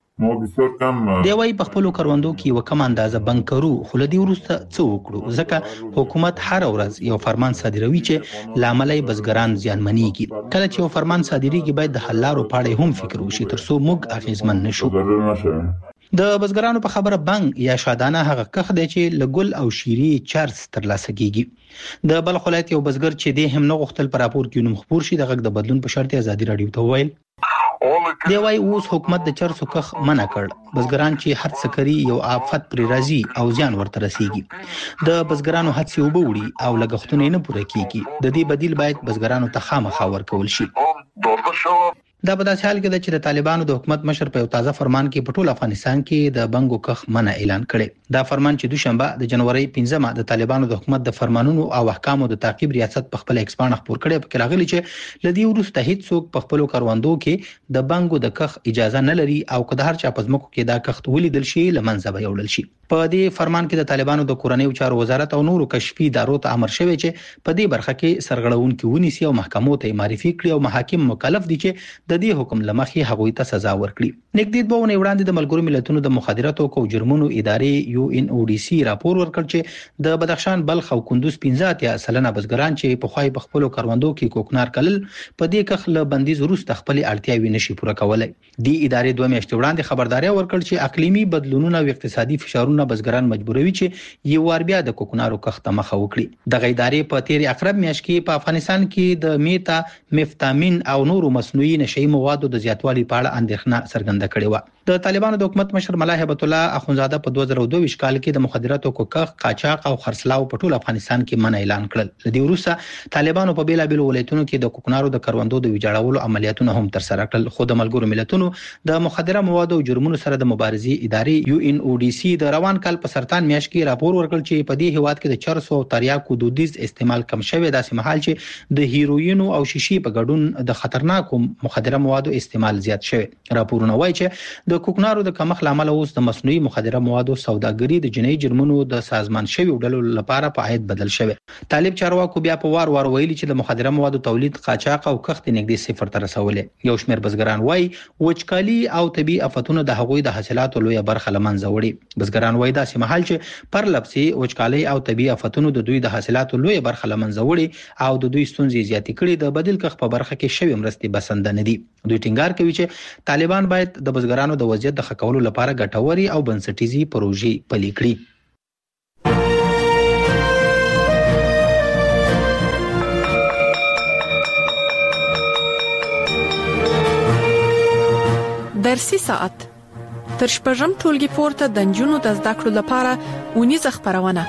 دی وايي په خپل کاروندو کې وکم اندازه بنکرو خو لدی ورسته څو وکړو ځکه حکومت هر ورځ یو فرمان صادروي چې لاملای بزګران زیانمنېږي کله چې یو فرمان صادریږي باید د حلارو پاړې هم فکر وشي ترڅو موږ اغیزمن نشو د بزګرانو په خبره بنګ یا شادانه هغه کخ دی چې لګل او شيري چارج ترلاسه کیږي د بلخ ولایت یو بزګر چې د هم نه غوښتل پر راپور کې نوم خبر شي د غږ د بدلون په شرط ازادي رادیو ته ویل دی وايي اوس حکومت د چرسو کخ منع کړ بزګران چې هر څه کوي یو آفت پر راځي او ځان ورته رسیږي د بزګرانو هڅې وبوړي او لګښتونه نه پوره کیږي د دې بدیل باید بزګرانو ته خامخا ورکول شي دا په داسې حال کې ده چې د طالبانو د حکومت مشر په یو تازه فرمان کې په ټول افغانستان کې د بنګو کخ منع اعلان کړي دا فرمان چې دوشنبه د جنوري پنځمه د طالبانو د حکومت د فرمانونو او احکامو د تعقیب ریاست په خپل ایکس باندې خبر کړي په راغلي چې لدی ورسته هیڅ څوک په خپل کاروندو کې د بنګو د کخ اجازه نه لري او که د هر چا پزمکو کې دا کخت ولیدل شي لمنځه به یوړل شي په دې فرمان کې د طالبانو د کورنیو چارو وزارت او نورو کشفي ادارو ته امر شوی چې په دې برخه کې سرغړونکو ونیسي او محکمو ته معرفي کړي او محاکم مکلف دي چې د دې حکم لمخې هغوی ته سزا ورکړي نګدید بونه وړاندې د ملګرو ملتونو د مخدراتو او جرمونو ادارې یو ان او ډي سي راپور ورکړ چې د بدخشان بلخ او کندوز پنځه سلنه بزګران چې په خوای په خپل کاروندو کې کوکنار کلل په دې کخل بندیز وروسته خپل اړتیاوي نشي پوره کولای دی ادارې دوه میاشتې وړاندې خبرداري ورکړ چې اقلیمي بدلونونه او اقتصادي فشارونه بزګران مجبوروي چې یو وار بیا د کوکنارو کښت مخه وکړي د غیدارې په تیر اقرب میاشت کې په افغانستان کې د میتا مفتامین او نورو مصنوعي نشئی موادو د زیاتوالي په اړه اندېښنه څرګنده کړې و د طالبانو د حکومت مشر ملا هیبت الله اخونزاده په دوه زره دوه کال کې د مخدراتو کوکخ قاچاق او خرڅلاو په ټول افغانستان کې منع اعلان کړل لدی وروسته طالبانو په بیلابل ولایتونو کې د کوکنارو د کروندو د ویجاړولو عملیاتونه هم تر سره کړل خو د ملګرو ملتونو د مخدره موادو او جرمونو سره د مبارزې ادارې یو ان او ډي سي د روان کال په سرطان میاشت کې راپور ورکړ چې په دې هیواد کې د چرسو او تریاکو دودیز استعمال کم شوی داسې مهال چې د هیروینو او شیشې په ګډون د خطرناکو مخدره موادو استعمال زیات شوی راپورونه وایي چې د د کوکنارو د کمښت لامل اوس د مصنوعي مخدره موادو سوداګري د جنایي جرمونو د سازمان شوی ډلو لپاره په عاید بدل شوی. طالب چارواکو بیا په وار وار ویلي چې د مخدره موادو تولید، قاچاق او کښت نږدې صفر ته رسولې. یو شمېر بزګران وایي وچکالي او طبي آفتونو د هغوی د حاصلاتو لویه برخه له منځه وړي. بزګران وایي داسې مهال چې پر لپسې وچکالي او طبي آفتونو د دوی د حاصلاتو لویه برخه له منځه وړي او د دوی ستونزې زیاتې کړي، د بدیل کښت په برخه کې شوی مرستې بسنده نه دي. دوی ټینګار کوي چې طالبان باید د بزګرانو د وضعیت د ښه کولو لپاره ګټوري او بنسټیزي پروژې پلي کړي. درسي ساعت تر شپږم ټولګي پورته د نجونو د زده کړو لپاره ونیزه خبرونه.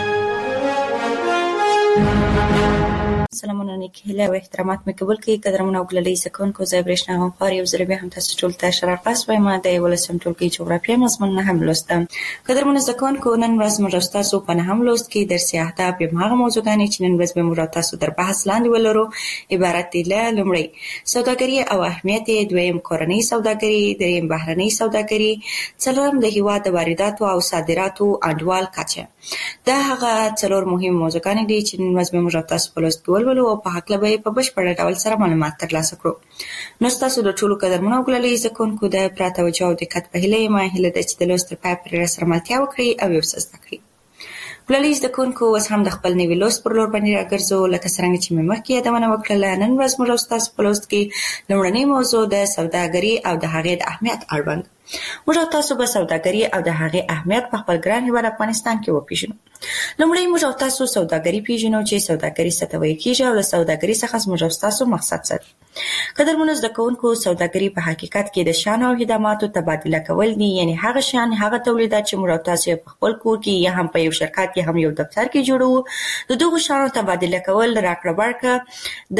سلامونه نیکهیله او احترامات مې قبول کړئ. قدرمن او ګللي سکونکو زه برېښنا غوښار یو ځل بیا هم تاسو ټول ته شرافت وایم. د یولسم ټولګي جغرافیه مضمون نه هم لوستم. قدرمن سکونکو نن ورځ موږ تاسو په نه هم لوست کې درسي اهداف به هغه موضوعګانې چې نن ورځ به موږ تاسو در بحث لاندې ولرو عبارت دي له لومړی سوداګري او اهمیت، دویم کورنۍ سوداګري، دریم بهرنۍ سوداګري، څلورم د هیواد د وارداتو او صادراتو انډول کچه. دا هغه څلور مهم موضوعګانې دي چې نن ورځ به موږ تاسو په لوست کې ولولو او په حق لبه په بشپړ ډول سره معلومات ترلاسه کړو. نو تاسو د ټولو قدرمنو ګللي زکونکو د پراته توجه او دقت په هیله ما هیله د چې د لوست په پای سره ملتیا وکړي او یو څه زده کړئ. ګللي زکونکو اوس هم د خپل نوي لوست پر لور باندې راګرځو. لکه څنګه چې مې مخکې یادونه وکړه، نن ورځ موږ تاسو په لوست کې لومړنۍ موضوع د سوداګري او د هغې د اهمیت اړوند. موږ تاسو به سوداګري او د هغې اهمیت په خپل ګران هیواد افغانستان کې وپیژنو. لومړی موږ تاسو سوداګري پیژنو چې سوداګري څه ته ویل کیږي او د سوداګري څخه موږ تاسو مقصد څه دی. قدرمنو زده کوونکو، سوداګري په حقیقت کې د شیانو او خدماتو تبادله کول دي، یعنی هغه شیان، هغه تولیدات چې موږ تاسو په خپل کور کې یا هم په یو شرکت یا هم یو دفتر کې جوړو، د دغو شیانو تبادله کول راکړه ورکړه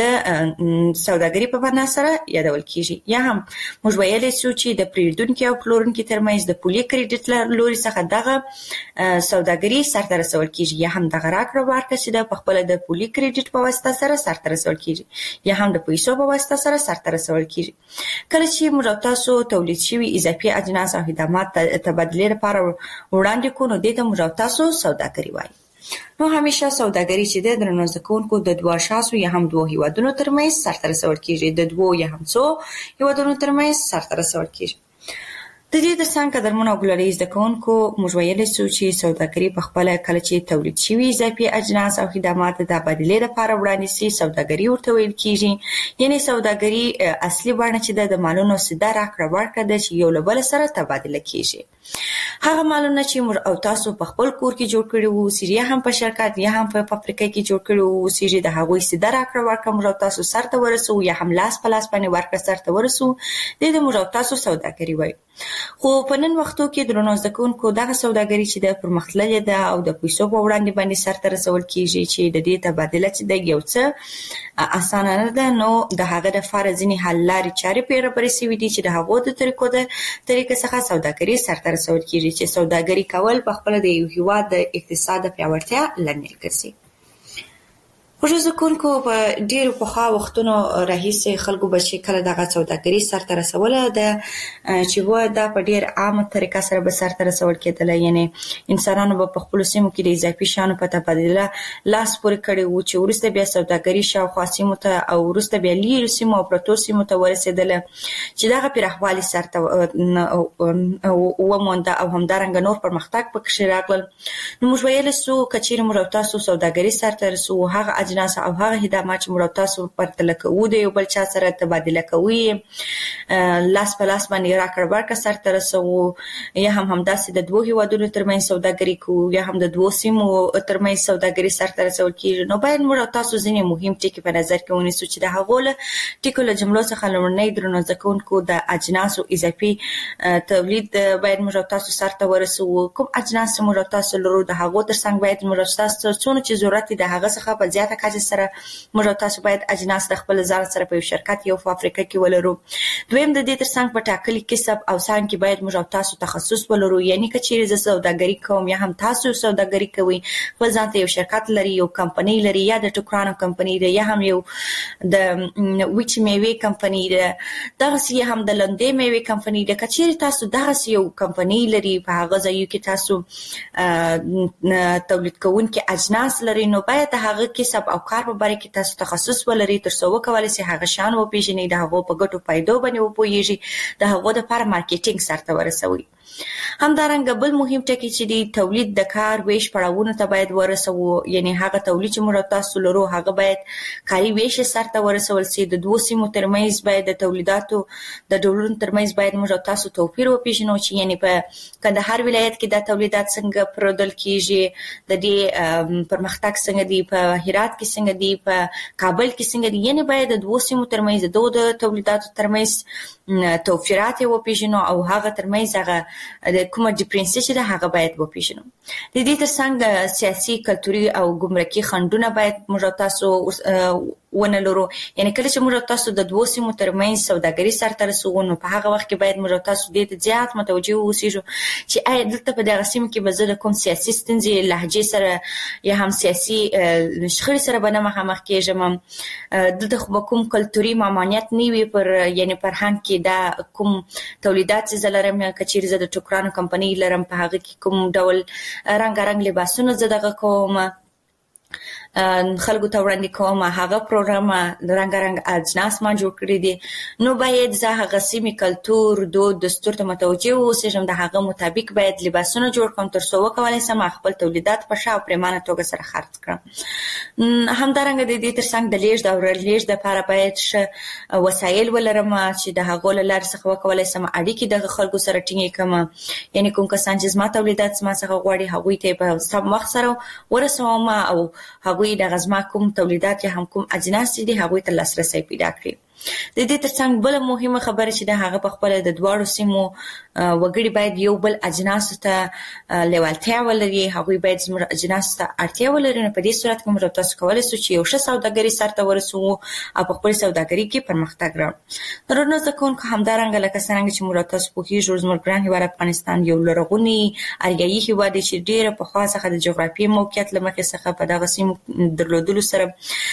د سوداګري په معنا سره یادول کیږي. یا هم موږ ویلی شو چې د پیرودونکو او پلورونکو ترمنځ د پولي کریډټ له لوري څخه دغه سوداګري سرته رسول کیږي، یا هم دغه راکړه ورکړه چې د خپل د پولي کریډټ په واسطه سره سرته رسول کیږي، یا هم د پیسو په واسطه سره سرته رسول کیږي. کله چې موږ تاسو تولید شوي اضافي اجناس او خدمات تبادله لپاره وړاندې کوو، نو دې ته موږ تاسو سوداګري وایي. نو همیشه سوداګري چې د درنو زکونکو د دوه اشخاصو یا هم دوه هیوادونو ترمنځ سرته رسول کیږي، د دوه یا هم څو هیوادونو ترمنځ سرته رسول کیږي. د دې ترڅنګ قدرمنو او ګللي زده کوونکو، موږ ویلی شو چې سوداګري په خپله کله چې تولید شوي اضافي اجناس او خدمات د تبادلې لپاره وړاندې شي، سوداګري ورته ویل کیږي. یعنې سوداګري اصلي بڼه چې ده د مالونو سیده راکړه ورکړه ده چې یو له بله سره تبادله کیږي. هغه مالونه چې موږ او تاسو په خپل کور کې جوړ کړي وو، یا هم په شرکت یا هم په فابریکه کې جوړ کړي وو، چې د هغوی سیده راکړه ورکړه موږ او تاسو سرته ورسو، یا هم لاس په لاس باندې ورکړه سرته ورسو، دې ته موږ او تاسو سوداګري وایو. خو په نن وختو کې درنو زده کوونکو، دغه سوداګري چې د پرمختللې ده او د پیسو په وړاندې باندې سرته رسول کیږي، چې د دې تبادله چې د یو څه اسانه نه ده، نو د هغه لپاره ځینې حل لارې چارې پیره پرې شوي دي چې د هغو د طریقو د طریقې څخه سوداګري سرته رسول کیږي، چې سوداګري کول په خپله د یو هیواد د اقتصاد د پیاوړتیا لامل ګرځي. خوږو زده کوونکو، په ډېرو پخوا وختونو راهیسې خلکو به چې کله دغه سوداګري سرته رسوله ده، چې وه دا په ډېر عامه طریقه سره به سرته رسول کېدله. یعنې انسانانو به په خپلو سیمو کې د اضافي شیانو په تبادله لاس پورې کړی و، چې وروسته بیا سوداګري شاوخوا سیمو ته او وروسته بیا لیرې سیمو او پرتو سیمو ته ورسېدله، چې دغه پراخوالي سرته ومونده او همدارنګه نور پرمختګ پکښې راغلل. نو موږ ویلی شو که چېرې موږ او تاسو سوداګري سرته رسوو، هغه اجناس او هغه خدمات چې موږ تاسو پرتله کوو د یو بل چا سره تبادله کوو، لاس په لاس باندې راکړه ورکړه سرته رسوو، یا هم همداسې د دوو هیوادونو ترمنځ سوداګري کوو، یا هم د دوو سیمو ترمنځ سوداګري سرته رسول کیږي. نو باید موږ تاسو ځینې مهم ټکي په نظر کې ونیسو، چې د هغو له ټکو له جملو څخه لومړنی درنو زده کوونکو د اجناسو اضافي تولید باید موږ تاسو سرته ورسوو. کوم اجناس چې موږ تاسو لرو، د هغو ترڅنګ باید موږ تاسو څونه چې ضرورت دی د هغه څخه په زیاته کچ سره موږ تاسو باید اجناس د خپل ځان سره په شرکت یو فابریکه کې ولرو. دویم د دې ترڅنګ په ټاکلي کسب او سان کې باید موږ تاسو تخصص ولرو، یعنی که چیرې ز سوداګری کوم یا هم تاسو سوداګری کوي خپل ځان ته یو شرکت لري، یو کمپنی لري، یا د ټوکرانو کمپنی دی، یا هم یو د وچ میوه کمپنی دی، دغه سی هم د لندې میوه کمپنی دی. که چیرې تاسو دغه یو کمپنی لري په هغه ځای کې تاسو تولید کوونکي اجناس لري، نو باید هغه کسب او کار په باره کې تاسو تخصص ولري تر څو وکولای شئ هغه شان وپیژنئ، د هغو په ګټو پیدو باندې وپوهیږئ، د هغو لپاره مارکیټینګ سرته ورسوي. همدارنګه بل مهم ټکی چې دی تولید د کار ویش پړاوونو ته باید ورسوو، یعنی هغه تولید چې موږ تاسو لرو هغه باید کاري ویش سرته ورسول شي. د دوه سیمو ترمنځ باید د تولیداتو د ډولونو ترمنځ باید موږ تاسو توپیر وپیژنو، چې یعنی په کندهار ولایت کې د تولیدات څنګه پرودل کیږي، د دې پرمختګ څنګه دی، په هرات کې څنګه دی، په کابل کې څنګه دی، یعنی باید د دوه سیمو ترمنځ د دوه تولیداتو ترمنځ توفیرات وپیژنو او هغه ترمنځ هغه د کومه ډیفرنس چې ده هغه باید وپیژنو. د دې ترڅنګ سیاسي، کلتوري او ګمرکي خنډونه باید موږ تاسو ونه لرو، یعنی کله چې موږ تاسو د دوه سیمو ترمنځ سوداګري سرته رسوو نو په هغه وخت کې باید موږ تاسو دې ته زیات متوجه اوسئ چې آیا دلته په دغه سیمه کې به زه د کوم سیاسي ستونزې لهجې سره یا هم سیاسي شخړې سره به نه مخامخ کېږم، دلته خو به کوم کلتوري ممانعت نه وي پر یعنی فرهنګ کې دا کوم تولیدات چې زه لرم، که چیرې زه د ټوکرانو کمپنۍ لرم په هغه کې کوم ډول رنګارنګ لباسونه زه دغه کوم خلکو ته وړاندې کوم، هغه پروګرام رنګارنګ اجناس ما جوړ کړی دي، نو باید زه هغه سیمې کلتور، دود، دستور ته متوجه اوسم، د هغه مطابق باید لباسونه جوړ کړم تر څو وکولای شم خپل تولیدات په ښه او پریمانه توګه سره خرڅ کړم. همدارنګه د دې ترڅنګ د لیږد او رالیږد لپاره باید ښه وسایل ولرم چې د هغو له لارې څخه وکولای شم اړیکې د خلکو سره ټینګې کړم، یعنی کوم کسان چې زما تولیدات زما څخه غواړي هغوی ته په سم وخت سره ورسوم او هغوی د غزما کوم تولیدات یا هم کوم اجناس دي هغوی ته لاسرسی پیدا کړي. د دې ترڅنګ بل مهمه خبره چې د هغه په خپل د دواړو سیمو وګړي باید یو بل اجناس ته لیوالتیا ولري، هغوی باید زموږ اجناس ته اړتیا ولري، نو په دې صورت کې موږ تاسو کولی شو چې یو ښه سوداګري سرته ورسوو او په خپل سوداګري کې پرمختګ راوړو. درنو زده کوونکو، همدارنګه لکه څرنګه چې موږ تاسو پوهیږو زموږ ګران هېواد افغانستان یو لرغونی اریایي هېواد دی چې ډېره پخوا څخه د جغرافیې موقعیت له مخې څخه په دغه سیمو درلودلو سره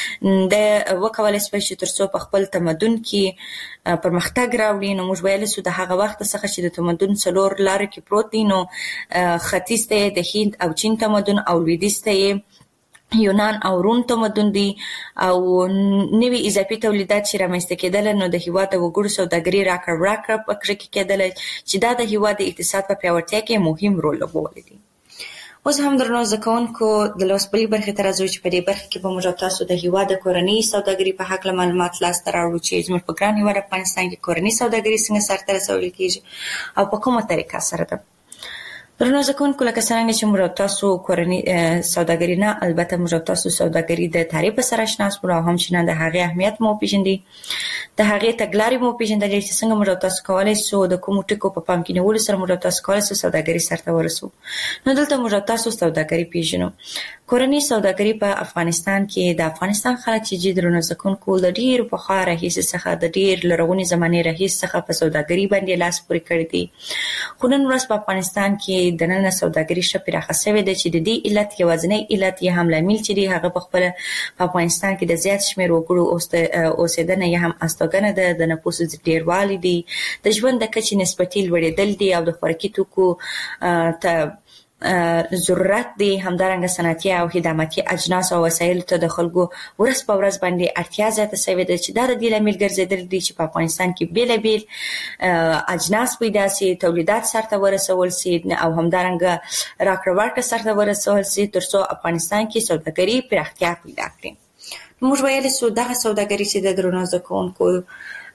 د وکولی شوی چې تر څو په خپل تمدن کې پرمختګ راوړي. نو موږ ویلی شو د هغه وخت څخه چې د تمدن څلور لارو کې پروت دی، نو ختیځ ته یې د هند او چین تمدن او لویدیځ ته یې یونان او روم تمدن دی، او نوي اضافي تولیدات چې رامنځته کېدل نو د هېواد د وګړو سوداګري راکړه ورکړه په کښې کې کېدله چې دا د هېواد د اقتصاد په پیاوړتیا کې مهم رول لوبولی دی. اوس هم درنو زده کوونکو د لوست بلې برخې ته راځو چې په دې برخه کې به موږ تاسو د هېواد د کورنۍ سوداګري په هکله معلومات لاسته راوړو چې زموږ په ګران هېواد افغانستان کې کورنۍ سوداګري څنګه سرته رسول کېږي او په کومه طریقه سره ده. درنو زده کوونکو، لکه څرنګه چې موږ تاسو کورنۍ سوداګري نه، البته موږ تاسو سوداګري د تعریف سره اشنا شو او همچنان د هغې اهمیت مو وپېژندئ، د هغې تګلارې مو وپېژندلې چې څنګه موږ تاسو کولی شو د کومو ټکو په پام کې نیولو سره موږ تاسو کولی شو سوداګري سرته ورسوو. نو دلته موږ تاسو سوداګري پېژنو. کورنۍ سوداګري په افغانستان کې د افغانستان خلک چې درنو زده کوونکو له ډېرو پخوا راهیسې څخه د ډېر لرغونې زمانې راهیسې څخه په سوداګري باندې لاس پورې کړی دي، خو نن ورځ په افغانستان کې دننه سوداګري ښه پراخه شوې ده چې د دې علت یوازینی علت یې هم لامل چې دی هغه په خپله په افغانستان کې د زیات شمېر وګړو اوسېدنه یا هم استوګنه ده، د نفوسو ډېروالی دی، د ژوند د کچې نسبتي لوړېدل دی او د خوراکي توکو ته ضرورت دی، همدارنګه صنعتي او خدماتي اجناس او وسایلو ته د خلکو ورځ په ورځ باندې اړتیا زیاته شوې ده چې دا د دې لامل ګرځېدلی دی چې په افغانستان کې بېلابېل اجناس پیدا سي، تولیدات سرته ورسول سي او همدارنګه راکړه ورکړه سرته ورسول سي تر څو افغانستان کې سوداګري پراختیا پیدا کړي. موږ ویلی شو دغه سوداګري چې د درنو زده کوونکو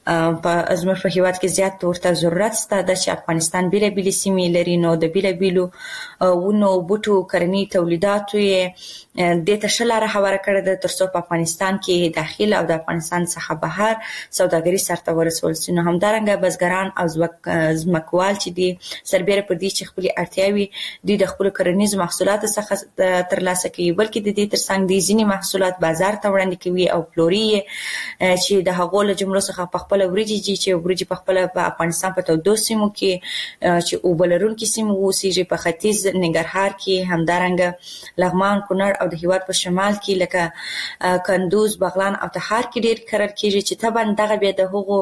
په زموږ په هیواد کې زیات ورته ضرورت شته د چې افغانستان بیل بیل سیمې لري نو د بیل بیل ونو بوټو کرنی تولیدات یې د تشلاره حواله کړه د ترڅو په افغانستان کې داخل او د افغانستان څخه بهر سوداګري سرته ورسول شي. نو همدارنګه بزګران او ځمکوال چې دي سربېره پر دې چې خپل اړتیاوي د خپل کرنیز محصولات څخه ترلاسه کوي بلکې د دې ترڅنګ د ځینی محصولات بازار ته وړاندې کوي او پلوري چې د هغو له جملو څخه په خپل وريجي چې وريجي په خپل په افغانستان په تودو سیمو کې چې اوبلرونکو سیمو اوسېږي په ختیځ ننګرهار کې همدارنګه لغمان کونړ او د هیواد په شمال کې لکه کندوز بغلان او تخار کې ډېر کرل کېږي چې طبعا دغه بیا د هغو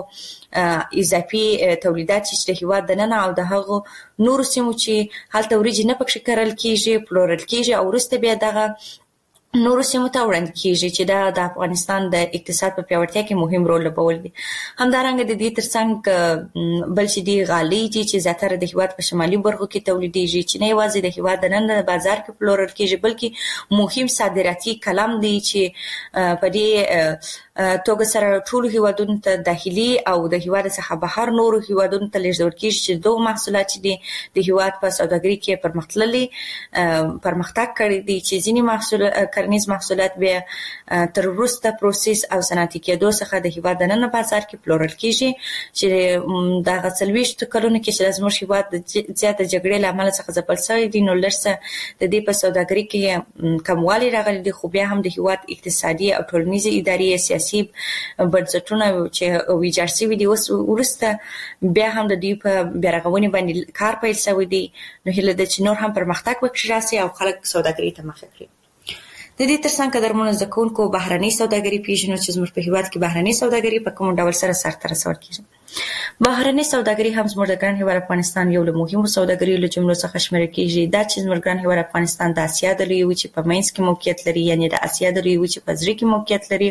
اضافي تولیدات چې د هیواد دننه او د هغو نور سیمو چې هلته وريجي نه پکې کرل کېږي پلورل کېږي او وروسته بیا دغه نور سیمو ته وړاندې کېږي چې دا د افغانستان د اقتصاد په پیاوړتیا کې مهم رول لوبول دي. همدارنګه د دې ترڅنګ بل چې دی غالۍ چې زیاتره د هیواد په شمالي برخو کې تولیدېږي چې نه یوازې د هیواد دننه د بازار کې پلورل کېږي بلکې مهم صادراتي کلام دی چې په دې توګه سره ټول هیوادونو ته داخلي او د هیواد څخه بهر نور هیوادونو ته لیږدول کېږي چې دوه محصولات دي د هیواد په سوداګري کې پرمختللي پرمختګ کړی دي چې ځینې محصولات کرنیز محصولات بیا تر وروسته پروسس او صنعتي کېدو څخه د هیواد دننه بازار کې پلورل کېږي چې د غسلويشت کلونو کې چې زموږ هیواد د زیاته جګړې له امله څخه ځپل شوی دي نو لرسه د دې په سوداګري کې کموالی راغلی دی خو بیا هم د هیواد اقتصادي او ټولنیزه اداري سیاسي بنسټونه چې ویجاړ شوي دي اوس وروسته بیا هم د دې په بیارغونې باندې کار پیل شوی دی نو هیله ده چې نور هم پرمختګ وکړي راسي او خلک سوداګري ته مخه کړي. د دې ترڅنګ قدرمنو زده کوونکو بهرنۍ سوداګري پیژنو چې زموږ په هیواد کې بهرنۍ سوداګري په کوم ډول سره سرته رسول کیږي. بهرنۍ سوداګري هم زموږ د ګران هیواد افغانستان یو له مهمو سوداګریو له جملو څخه شمیرل کیږي. دا چې زموږ ګران هیواد افغانستان د اسیا د لوی وچې په منځ کې موقعیت لري یعنی د اسیا د لوی وچې په زړه کې موقعیت لري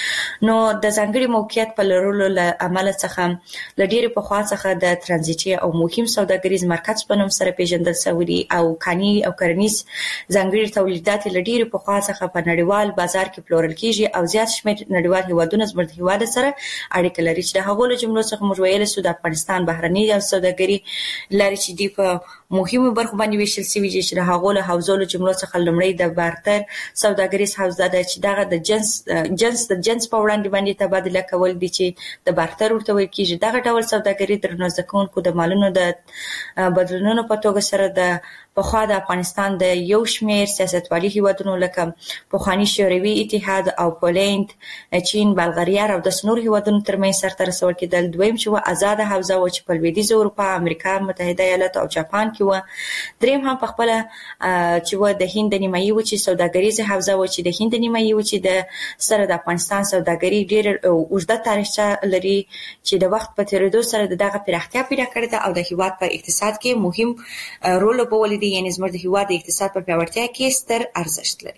نو د ځانګړي موقعیت په لرلو له امله څخه ل ډېر په خوا څخه د ترانزیتي او مهم سوداګریز مرکز په نوم سره پیژندل شوی دی او کاني او کرنیز ځانګړي تولیدات ل ډېر په خوا څخه په نړیوال بازار کې پلورل کیږي او زیات شمېر نړیوال هیوادونه زموږ هیواد سره اړیکه لري چې د هغو له جملو څخه موږ ویل سو د افغانستان بهرنۍ سوداګري لري چې دی په مهمو برخو باندې ویشل شوی چې د هغو له حوزو له جملو څخه لومړی د بارتر سوداګریز حوزه ده چې دغه د جنس جنس د جنس په وړاندې باندې تبادله کول دي چې د بارتر ورته ویل کېږي. دغه ډول سوداګري درنو ځکونکو د مالونو د بدلونونو په توګه سره د پخوا د افغانستان د یو شمېر سیاستوالي هیوادونو لکه پخواني شوروي اتحاد او پولند چین بلغاریا او د نورو هیوادونو ترمنځ سرته رسول کېدل. دویم چې و آزاد حوزه و چې په لویدیځ اروپا امریکا متحده ایالات او جاپان کې و. دریم هم په خپل چې و د هند نیمایي وچې سوداګریزه حوزه و چې د هند نیمایي وچې د سره د افغانستان سوداګري ډېر اوږده تاریخچه لري چې د وخت په تیریدو سره دغه پراختیا پیدا کړې ده او د هیواد په اقتصاد کې مهم رول لوبولی دی یعنی زموږ د هیواد د اقتصاد په پیاوړتیا کې ستر ارزښت لري.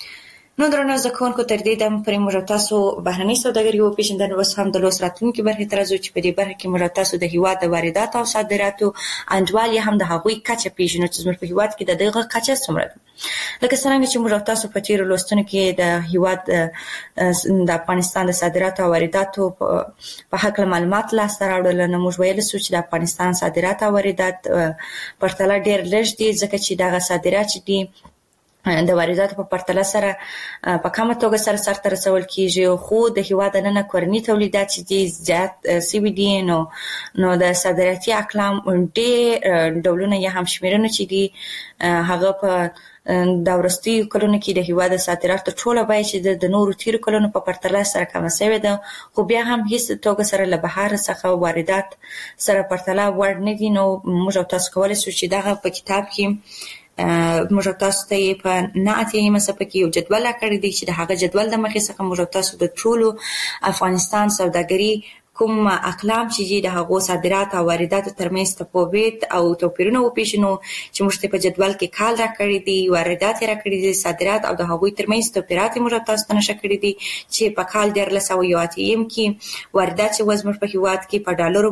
نو درنو زده کوونکو تر دې دم پرې موږ تاسو بهرنۍ سوداګري وپېژندل اوس هم د لوست راتلونکي برخې ته راځو چې په دې برخه کې موږ تاسو د هیواد د وارداتو او صادراتو انډول یې هم د هغوی کچه پیژنو چې زموږ په هیواد کې د دغه کچه څومره ده. لکه څنګه چې موږ تاسو په تیر لوستونو کې د هیواد د افغانستان د صادراتو او وارداتو په حق معلومات لاسته راوړل نو موږ ویل سو چې د افغانستان صادرات او واردات پرتله ډېر لږ دي ځکه چې دغه صادرات دي د وارداتو په پرتله سره په کومه توګه سره سرته رسول کیږي خو د هیواد نن کورنی تولیدات چې زیات سی وی ډي نو نو د صادراتي اقلام ډېر ډولونه یې هم شمیرنه چې دي هغه په دا ورستي کلونو کې د هیواد صادرات ټوله بای چې د نورو تیر کلونو په پرتله سره کم شوی ده خو بیا هم هیڅ توګه سره له بهر څخه واردات سره پرتله ور نه دي. نو موږ تاسو کولای شو چې دغه په کتاب کې موږ تاسو ته په ناتیمه صفحه کې یو جدول کړی دی چې د هغه جدول د مخې څخه موږ تاسو د ټولو افغانستان سوداګري کوم اقلام چې د هغو صادرات او واردات ترمنځ تفاوت او توپیرونه وپیژنو چې موږ په جدول کې کال راکړی دي واردات راکړي دي صادرات او د هغوی ترمنځ توپیرات موږ تاسو ته نشه کړی دي چې په کال د لس او یو اتیم کې واردات چې وزمر په هیواد کې په ډالرو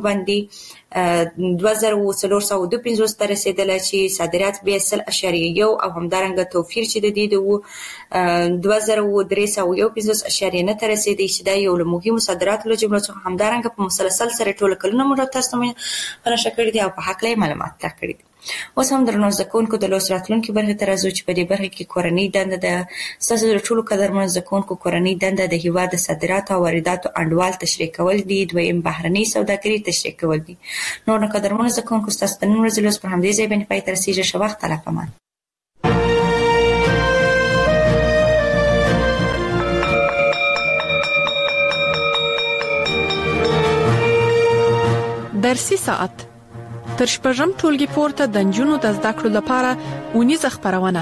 باندې دوه زره څلور سوه دوه پنځوس ته رسیدل چې صادرات به سل اشاریه یو او همدارنګه توفیر چې د دې د دوه زره درې سوه یو پنځوس اشاریه نه ته رسیدي چې دا یو له مهمو صادراتو له جملې څخه همدارنګه همدارنګه په مسلسل سره ټول کلونه موږ تاسو ته په نشه کړی دی او په حق له معلومات راکړي دي. اوس هم درنو زده کوونکو د لوست راتلونکي برخې ته راځو چې په دې برخه کې کورنۍ دنده ده. ستاسو د ټولو قدرمنو زده کوونکو کورنۍ دنده د هیواد د صادراتو او وارداتو انډول تشریح کول دي، دویم بهرنۍ سوداګري تشریح کول دي. نور نو قدرمنو زده کوونکو ستاسو د نن ورځې لوست پر همدې ځای باندې پای ته رسیږي. ښه وخت تله پمان. درسي ساعت تر شپږم ټولګي پورته د نجونو د زده کړو لپاره اونیزه خبرونه.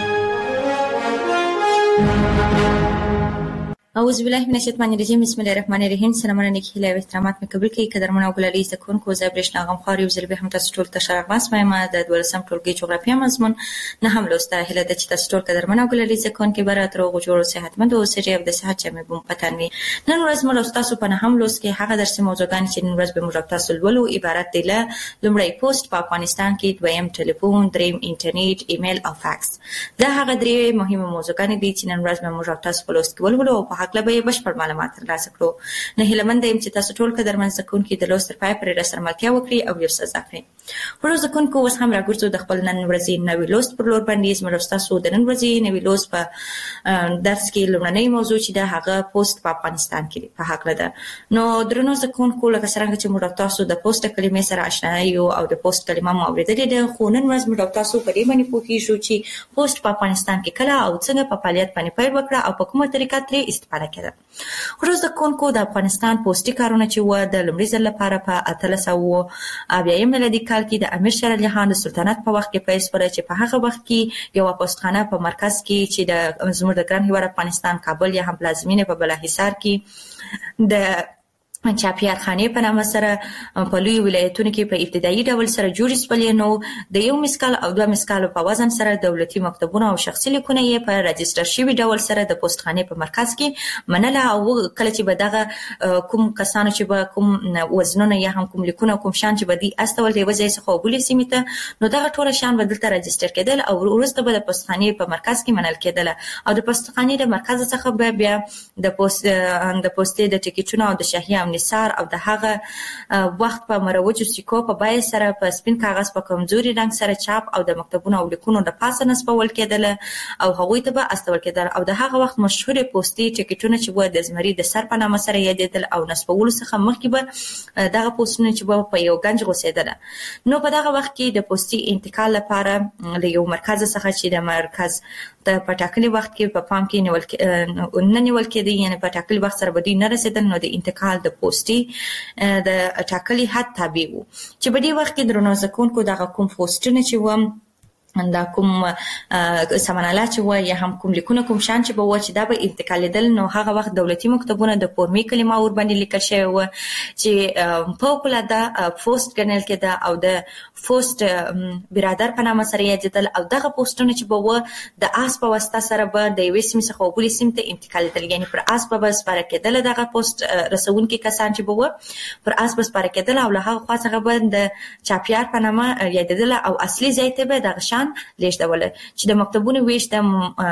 اعوذ بالله من الشیطان الرجیم. بسم الله الرحمن الرحیم. سلامونه نیکی هیله او احترامات مې قبول کړئ. قدرمنو او ګلالي زده کوونکو، زه برېښنا غمخوار یو ځل بیا هم تاسو ټول ته ښه راغلاست وایم. د دولسم ټولګي جغرافیه مضمون نه هم لوسته هیله ده چې تاسو ټول قدرمنو او ګلالي زده کوونکي به راته روغ جوړ او صحتمند اوسئ او د صحت جامې به مو په تن وي. نن ورځ موږ له تاسو په نهم لوست کې هغه درسي موضوعګانې چې نن ورځ به موږ تاسو لولو عبارت دي له لومړی پوسټ په افغانستان کې، دویم ټلیفون، دریم انټرنیټ، ایمیل او فاکس. دا هغه درې مهمه موضوعګانې دي چې نن ورځ به موږ تاسو په لوست کې ولولو او په حق له به بشپړ معلومات ترلاسه کړو. نه هیله مند یم چې تاسو ټول قدرمن زده کوونکي د لوست تر پای پورې راسره ملتیا وکړي او یو څه زده کړئ. وروسته زده کوونکو اوس هم راګرځو د خپل نن ورځې نوي لوست پر لور باندې. زموږ تاسو د نن ورځې نوي لوست په درس کې لومړنۍ موضوع چې ده هغه پوسټ په افغانستان کې په حق ده. نو درنو زده کوونکو لکه څرنګه چې موږ تاسو د پوسټ کلمې سره آشنا یو او د پوسټ کلمه مو اورېدلې ده، خو نن ورځ موږ تاسو په دې باندې پوهیږو چې پوسټ په افغانستان کې کله او څنګه په فعالیت باندې پیل وکړه او په کومه طریقه ترې استفاده کړه. وروسته زده کوونکو د افغانستان پوسټي کارونه چې و د لومړي ځل لپاره په اتلس سوه اویایم میلادي کال کې د امیر شېر علي خان د سلطنت په وخت کې پیل شوه، چې په هغه وخت کې یوه پوسټخانه په مرکز کې چې د زموږ د ګران هېواد افغانستان کابل یا هم پلازمینه په بالاحصار کې د چاپیار خانه په نامه سره په لوی ولایتونو کې په ابتدایي ډول سره جوړ شول. نو د یو مسکال او دوه مسکال په وزن سره دولتي مکتبونه او شخصي لیکونه یې په رجستر شوي ډول سره د پوسټخانې په مرکز کې منله. او کله چې به دغه کوم کسانو چې به کوم وزنونه یا هم کوم لیکونه کوم شان چې به دي استول دی وځي څخه بولې سیمه ته، نو دغه ټول شان به دلته رجستر کېدل او وروسته به د پوسټخانې په مرکز کې منل کېدل او د پوسټخانې د مرکز څخه به بیا د پوسټ د پوسټې د ټیکټونو او د شاهي نثار او د هغه وخت په مروجو سکو په بای سره په سپین کاغذ په کمزوري رنګ سره چاپ او د مکتبونو او لیکونو د پاسه نسبول کېدل او هغوی ته به استول کېدل. او د هغه وخت مشهور پوسټي ټیکټونه چې و د زمري د سر په نامه سره یادېدل او نسبول څخه مخکې به دغه پوسټونه چې و په یو گنج غوسېدل. نو په دغه وخت کې د پوسټي انتقال لپاره له یو مرکز څخه چې د مرکز د پټاکلي وخت کې په پام کې نیول نه نیول کېدی، یعنی پټاکلي وخت سره بدی نه رسیدل، نو د انتقال د پوسټي د ټاکلي حد تابع وو چې په دې وخت کې درنو زده کوونکو دغه کوم پوسټونه چې و دا کوم سمناله چې و یا هم کوم لیکونه کوم شان چې به و چې دا به انتقالېدل، نو هغه وخت دولتي مکتبونه د فورمي کلمه ور باندې لیکل شوی و چې فوق العاده پوسټ ګڼل کېده او د پوسټ برادر په نامه سره یادېدل. او دغه پوسټونه چې به و د آس په واسطه سره به د یوې سیمې څخه بلې سیمې ته انتقالېدل، یعنی پر آس به سپاره کېدل دغه پوسټ رسونکي کسان چې به و پر آس به سپاره کېدل او له هغه خوا څخه به د چاپیار په نامه یادېدل او اصلي ځای ته به دغه شان لیږدول چې د مکتبونو ویش د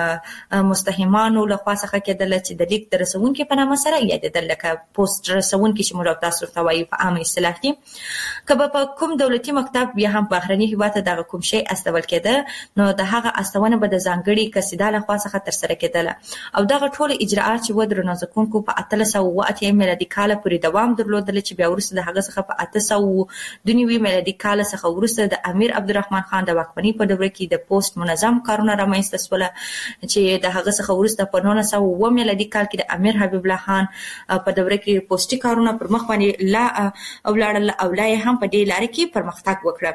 مستهمانو له خوا څخه کېدل چې د لیک د رسونکي په نامه سره یادېدل، لکه پوسټ رسونکي چې موږ تاسو ته وایو په عامه اصطلاح کې. که به په کوم دولتي مکتب یا هم بهرني هېواد ته دغه کوم شی استول کېده، نو د هغه استونه به د ځانګړي کسیدا له خوا څخه ترسره کېدله او دغه ټول اجراءات چې و درنو زده کوونکو په اتلس سوه اوه اتیا میلادي کال پورې دوام درلودل، چې بیا وروسته د هغه څخه په اته سوه دوه نوي میلادي کال څخه وروسته د امیر عبدالرحمن خان د واکمنۍ په دوره کې د پوسټ منظم کارونه رامنځته شول، چې د هغه څخه وروسته په نولس سوه اووه میلادي کال کې د امیر حبیب الله خان په دوره کې پوسټي کارونه پر مخ باندې لا ولاړل او لا یې هم په دې لارې کې پرمختګ وکړ.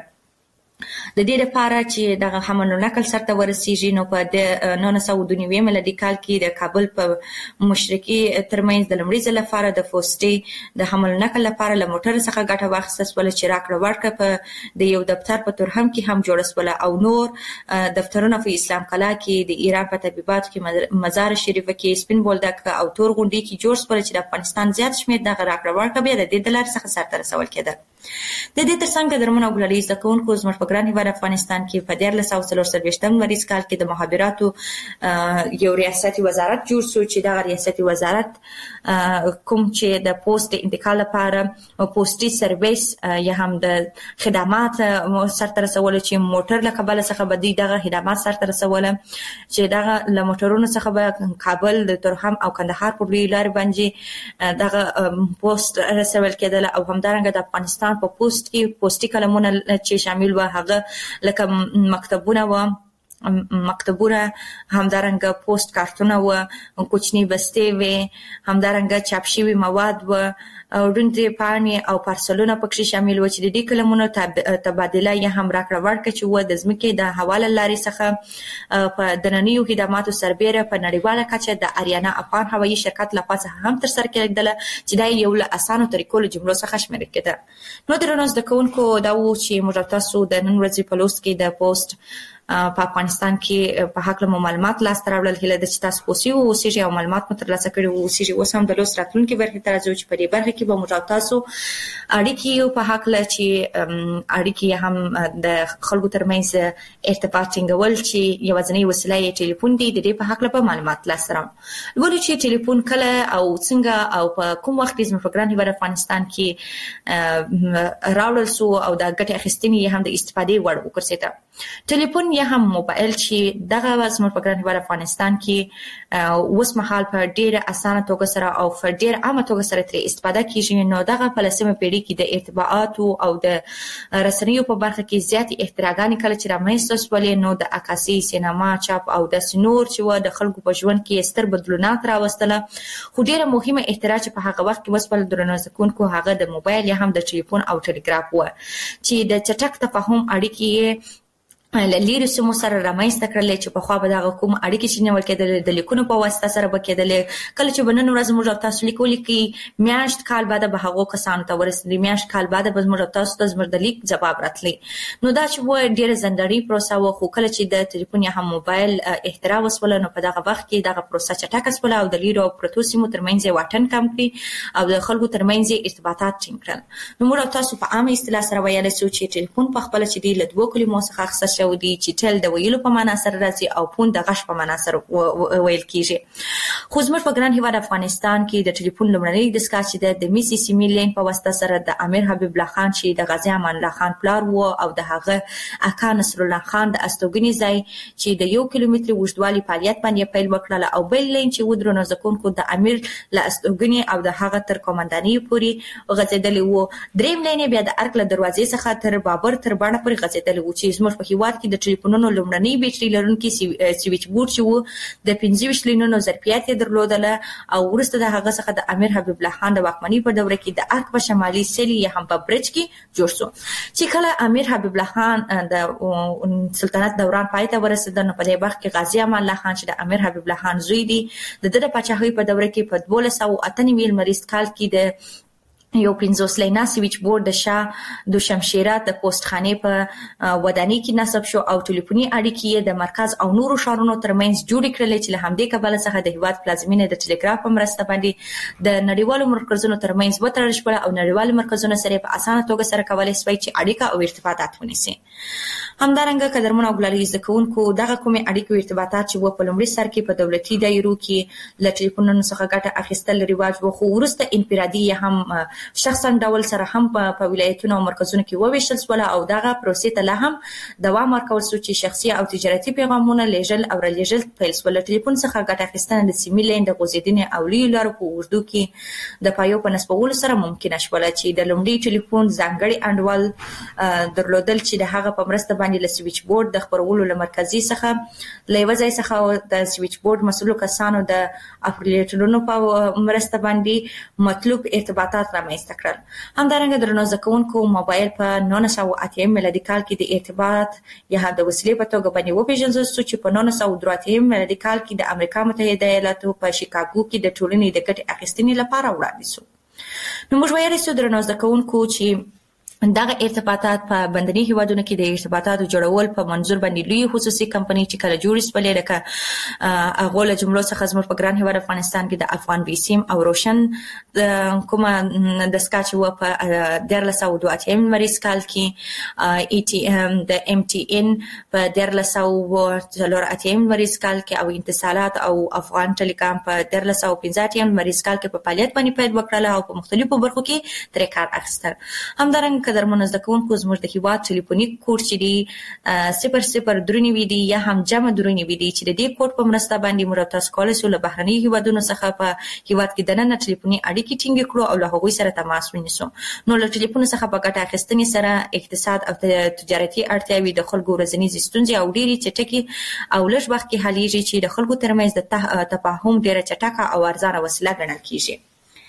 د دې لپاره چې دغه حمل نقل سرته ورسیږي، نو په نولس سوه دوه نوي میلادي کال کې د کابل په مشرقي ترمنځ د لومړي ځل لپاره د پوسټي د حمل نقل لپاره له موټر څخه ګټه واخیستل شوله، چې راکړه ورکړه په د یو دفتر په تورهم کې هم جوړه شوله او نور دفترونه په اسلام کلا کې د ایران په طبیباتو کې مزار شریفه کې سپین بولدک او تور غونډۍ کې جوړ شول، چې د افغانستان زیات شمېر دغه راکړه ورکړه بیا د دې د لارې څخه سرته رسول کېده. د دې ترڅنګ درمن او ګلالي زده کوونکو زموږ په په ګران هیواد افغانستان کې په دیارلس سوه څلور څلوېښتم لمریز کال کې د مخابراتو یو ریاستي وزارت جوړ شو چې دغه ریاستي وزارت کوم چې د پوسټ انتقال لپاره پوسټي سرویس یا هم د خدمات سرته رسول چې موټر له کابل څخه بدی دغه خدمات سرته رسول چې دغه له موټرونو څخه به کابل د ترحم او کندهار په لار باندې دغه پوسټ رسول کېدل او همدارنګه د افغانستان په پوسټ کې پوسټي کلمونه چې شامل و هغه لکه مکتبونه و مکتبونه همدارنګه پوسټ کارتونه و کوچنی بستې و همدارنګه چاپ شوی مواد و او ډنډې پاڼې او پارسلونه پکې شامل و چې د دې کلمونو تبادله یا هم راکړه ورکړه چې و د ځمکې د حواله لارې څخه په دننیو خدماتو سربېره په نړیواله کچه د اریانا افغان هوایي شرکت لخوا څخه هم ترسره کېدله چې دا یو له اسانو طریقو له جملو څخه شمیرل کېده. نو درنو زده کوونکو دا و چې موږ تاسو د نن ورځې په لوست کې د پوسټ په افغانستان کې په حق له معلومات لاس ته راوړل هله د چې تاسو پوسی او سیجی او معلومات مو ترلاسه کړي او سیجی اوس هم د لوست راتلونکي برخه ته راځو چې په دې برخه کې به موږ تاسو اړیکې په حق له چې اړیکې هم د خلکو ترمنځ ارتباط ټینګول چې یو ځنی وسیله یې ټلیفون دی د دې په حق له په معلومات لاس ته راوړل ولې چې ټلیفون کله او څنګه او په کوم وخت کې زموږ په ګران هیواد افغانستان کې راوړل سو او د ګټې اخیستنې هم د استفادې وړ وګرځیدا. ټلیفون یا هم موبایل چې دغه زموږ په ګران هیواد افغانستان کې اوس مهال په ډیره اسانه توګه سره او په ډیره عامه توګه سره ترې استفاده کیږي. نو دغه په لسمه پیړۍ کې د ارتباطاتو او د رسنیو په برخه کې زیاتې اختراعات کله چې رامنځته شولې نو د عکاسي سینما چاپ او د سنور چې و د خلکو په ژوند کې ستر بدلونات راوستله. خو ډیره مهمه اختراع چې په هغه وخت کې وسپل درنو ځکونکو هغه د موبایل یا هم د ټلیفون او ټلګراف و چې د چټک تفاهم اړیکې للیرو سمو سره رامنځته کړل چې په خوا به دغه کوم اړیکې چې نیول کېدل د لیکونو په واسطه سره به کېدل. کله چې بنن ورځ موږ تاسو لیکو لیکي میاشت کال بعد به هغه کسانو ته ورسېږي میاشت کال بعد به موږ تاسو ته زموږ د لیک جواب راتلی. نو دا چې و ډېر زندړی پروسه و خو کله چې د ټلیفون یا هم موبایل اختراع وسول نو په دغه وخت کې دغه پروسه چټکه شول او د لیرو پروتو سیمو ترمنځ واټن کم کړي او د خلکو ترمنځ ارتباطات ټینګ کړل. نو موږ تاسو په عامه اصطلاح سره ویل شو چې ټلیفون په خپل چې دی له دوه کلمو څخه اخیستل شوی دی چې ټل د ویلو په معنا سره راځي او پون د غش په معنا سره ویل کیږي. خو زموږ په ګران هیواد افغانستان کې د ټلیفون لومړنی دستګاه چې د میسي سیمي لین په واسطه سره د امیر حبیب الله خان چې د غازی امان الله خان پلار وو او د هغه اکا نصر الله خان د استوګنی ځای چې د یو کیلومتر اوږدوالي فعالیت باندې پیل وکړل او بل لین چې ودرو نزدکونکو د امیر له استوګنی او د هغه تر قومنداني پورې غځېدلی وو. دریم لین بیا د ارک له دروازې څخه تر بابر تر باڼه پورې غځېدلی وو چې زموږ په هیواد کې د ټلیفونونو لومړنی بیټري لرونکي سویچ بورډ چې وو د پنځه ویشت لینونو ظرفیت یې درلودله او وروسته د هغه څخه د امیر حبیب الله خان د واکمنۍ په دوره کې د ارک په شمالي سیل یا هم په برج کې جوړ شو چې کله امیر حبیب الله خان د سلطنت دوران پای ته ورسېد نو په دې وخت کې غازی امان الله خان چې د امیر حبیب الله خان زوی دی د د پاچاهۍ په دوره کې په دولس سوه اته نوي لمریز کال کې د یو پنځوس لینا سویچ بورډ د شاه د شمشیره د پوسټخانې په ودانۍ کې نصب شو او ټلیفوني اړیکې د مرکز او نورو ښارونو ترمنځ جوړې کړل چې له همدې کبله څخه د هیواد پلازمینه د ټلګراف په مرسته باندې د نړیوالو مرکزونو ترمنځ وتړل شول او نړیوالو مرکزونو سره په اسانه توګه سره کولای شوی چې اړیکه او ارتباطات ونیسي. همدارنګه قدرمن او ګلالي زکونکو دغه کومې اړیکې او ارتباطات چې و په لومړي سر کې په دولتي دایرو کې له ټلیفونونو څخه ګټه اخیستل رواج و خو وروسته انفرادي هم شخصا ډول سره هم په ولایتونو او مرکزونو کې وویشل شول او دغه پروسې ته لا هم دوام ورکول شو چې شخصي او تجارتي پیغامونه لیږل او رالیږل پیل شول. ټلیفون څخه ګټه اخیستنه د سیمې لین د غځېدنې او لویو لارو په اوږدو کې د پایو په نصبولو سره ممکنه شوله چې د لومړي ټلیفون ځانګړي انډول درلودل چې د هغه په مرسته باندې له سویچ بورډ د خپرولو له مرکزي څخه له یوه ځای څخه د سویچ بورډ مسؤلو کسانو د اپریټرونو په مرسته باندې مطلوب ارتباطات رامنځته کړل. همدارنګه درنو زکونکو موبایل په نولس سوه اتیا میلادي کال کې د ارتباط یا د وسیلې په توګه باندې وپېژندل شو چې په نولس سوه درې اتیا میلادي کال کې د امریکا متحده ایالاتو په شیکاګو کې د ټولنې د ګټې اخیستنې لپاره وړاندې شو. نو موږ ویلی شو درنو زکونکو چې دغه ارتباطات په بندري هیوادونو کې د ارتباطاتو جوړول په منظور باندې لوی خصوصي کمپنۍ چې کله جوړې سولې لکه هغه له جملو څخه زموږ په ګران هیواد افغانستان کې د افغان ویسیم او روشن کومه د سکاچ و په دیارلس او دوه اتیا مریض کال کې ای ټي ام د ام ټي ان په دیارلس او څلور اتیا مریض کال کې او اتصالات او افغان ټلیکام په دیارلس او پنځه اتیا مریض کال کې په فعالیت باندې پیل وکړل او په مختلفو برخو کې ترې کار اخیستل. همدارنګه قدرمن زده کوونکو زموږ د هیواد ټلیفونیک کوډ چې دی صفر صفر درې نوي دی یا هم جمع درې نوي دی چې د دې کوډ په مرسته باندې موږ تاسو کولای شو له بهرني هیوادونو څخه په هیواد کې د نن ټلیفوني اړیکې ټینګ کړو او له هغوی سره تماس ونیسو. نو له ټلیفون څخه په ګټه اخیستنې سره اقتصاد او تجارتي اړتیاوې د خلکو ورځنیز ستونزې او ډېری چټکي او لږ وخت کې حلیږي چې د خلکو ترمنځ د تفاهم ډېره چټکه او ارزانه وسیله ګڼل کیږي.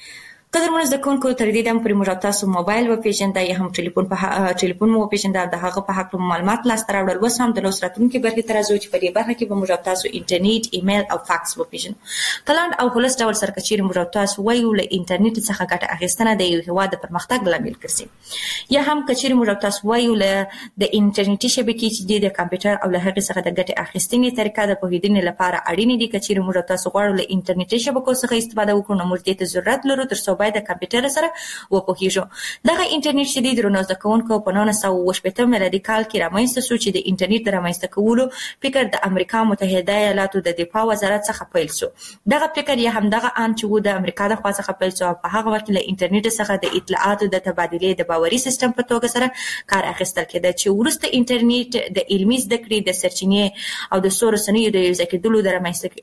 قدرمن زده کوونکو تر دې دمه پورې موږ تاسو موبایل وپېژنده یا هم ټلیفون په ټلیفون مو وپېژنده د هغه په حق معلومات لاسته راوړل. اوس هم د لوست راتلونکي برخې ته راځو چې په دې برخه کې به موږ تاسو انټرنیټ ایمیل او فاکس وپېژنو. په لاندې او خلاص ډول سره کچېرې موږ تاسو وایو له انټرنیټ څخه ګټه اخیستنه د یو هېواد د پرمختګ لامل ګرځي یا هم کچېرې موږ تاسو وایو له د انټرنیټي شبکې چې د کمپیوټر او له هغې څخه د ګټې اخیستنې طریقه د پوهېدنې لپاره اړینې دي. کچېرې موږ تاسو غواړو له انټرنیټي شبکو څخه استفاده وکړو نو موږ دې ته ضرورت لرو تر څو باید د کمپیوټر سره وپوهیږو. دغه انټرنیټ چې د درنو زده کوونکو په نولس سوه اوه شپېته میلادي کال کې رامنځته شو چې د انټرنیټ د رامنځته کولو فکر د امریکا متحده ایالاتو د دفاع وزارت څخه پیل شو. دغه فکر یا هم دغه ان چې و د امریکا د خوا څخه پیل شو په هغه وخت له انټرنیټ څخه د اطلاعاتو د تبادلې د باوري سیستم په توګه سره کار اخیستل کېده چې وروسته انټرنیټ د علمي زده کړې د سرچینې او د څو رسنیو د یوځای کېدلو د رامنځته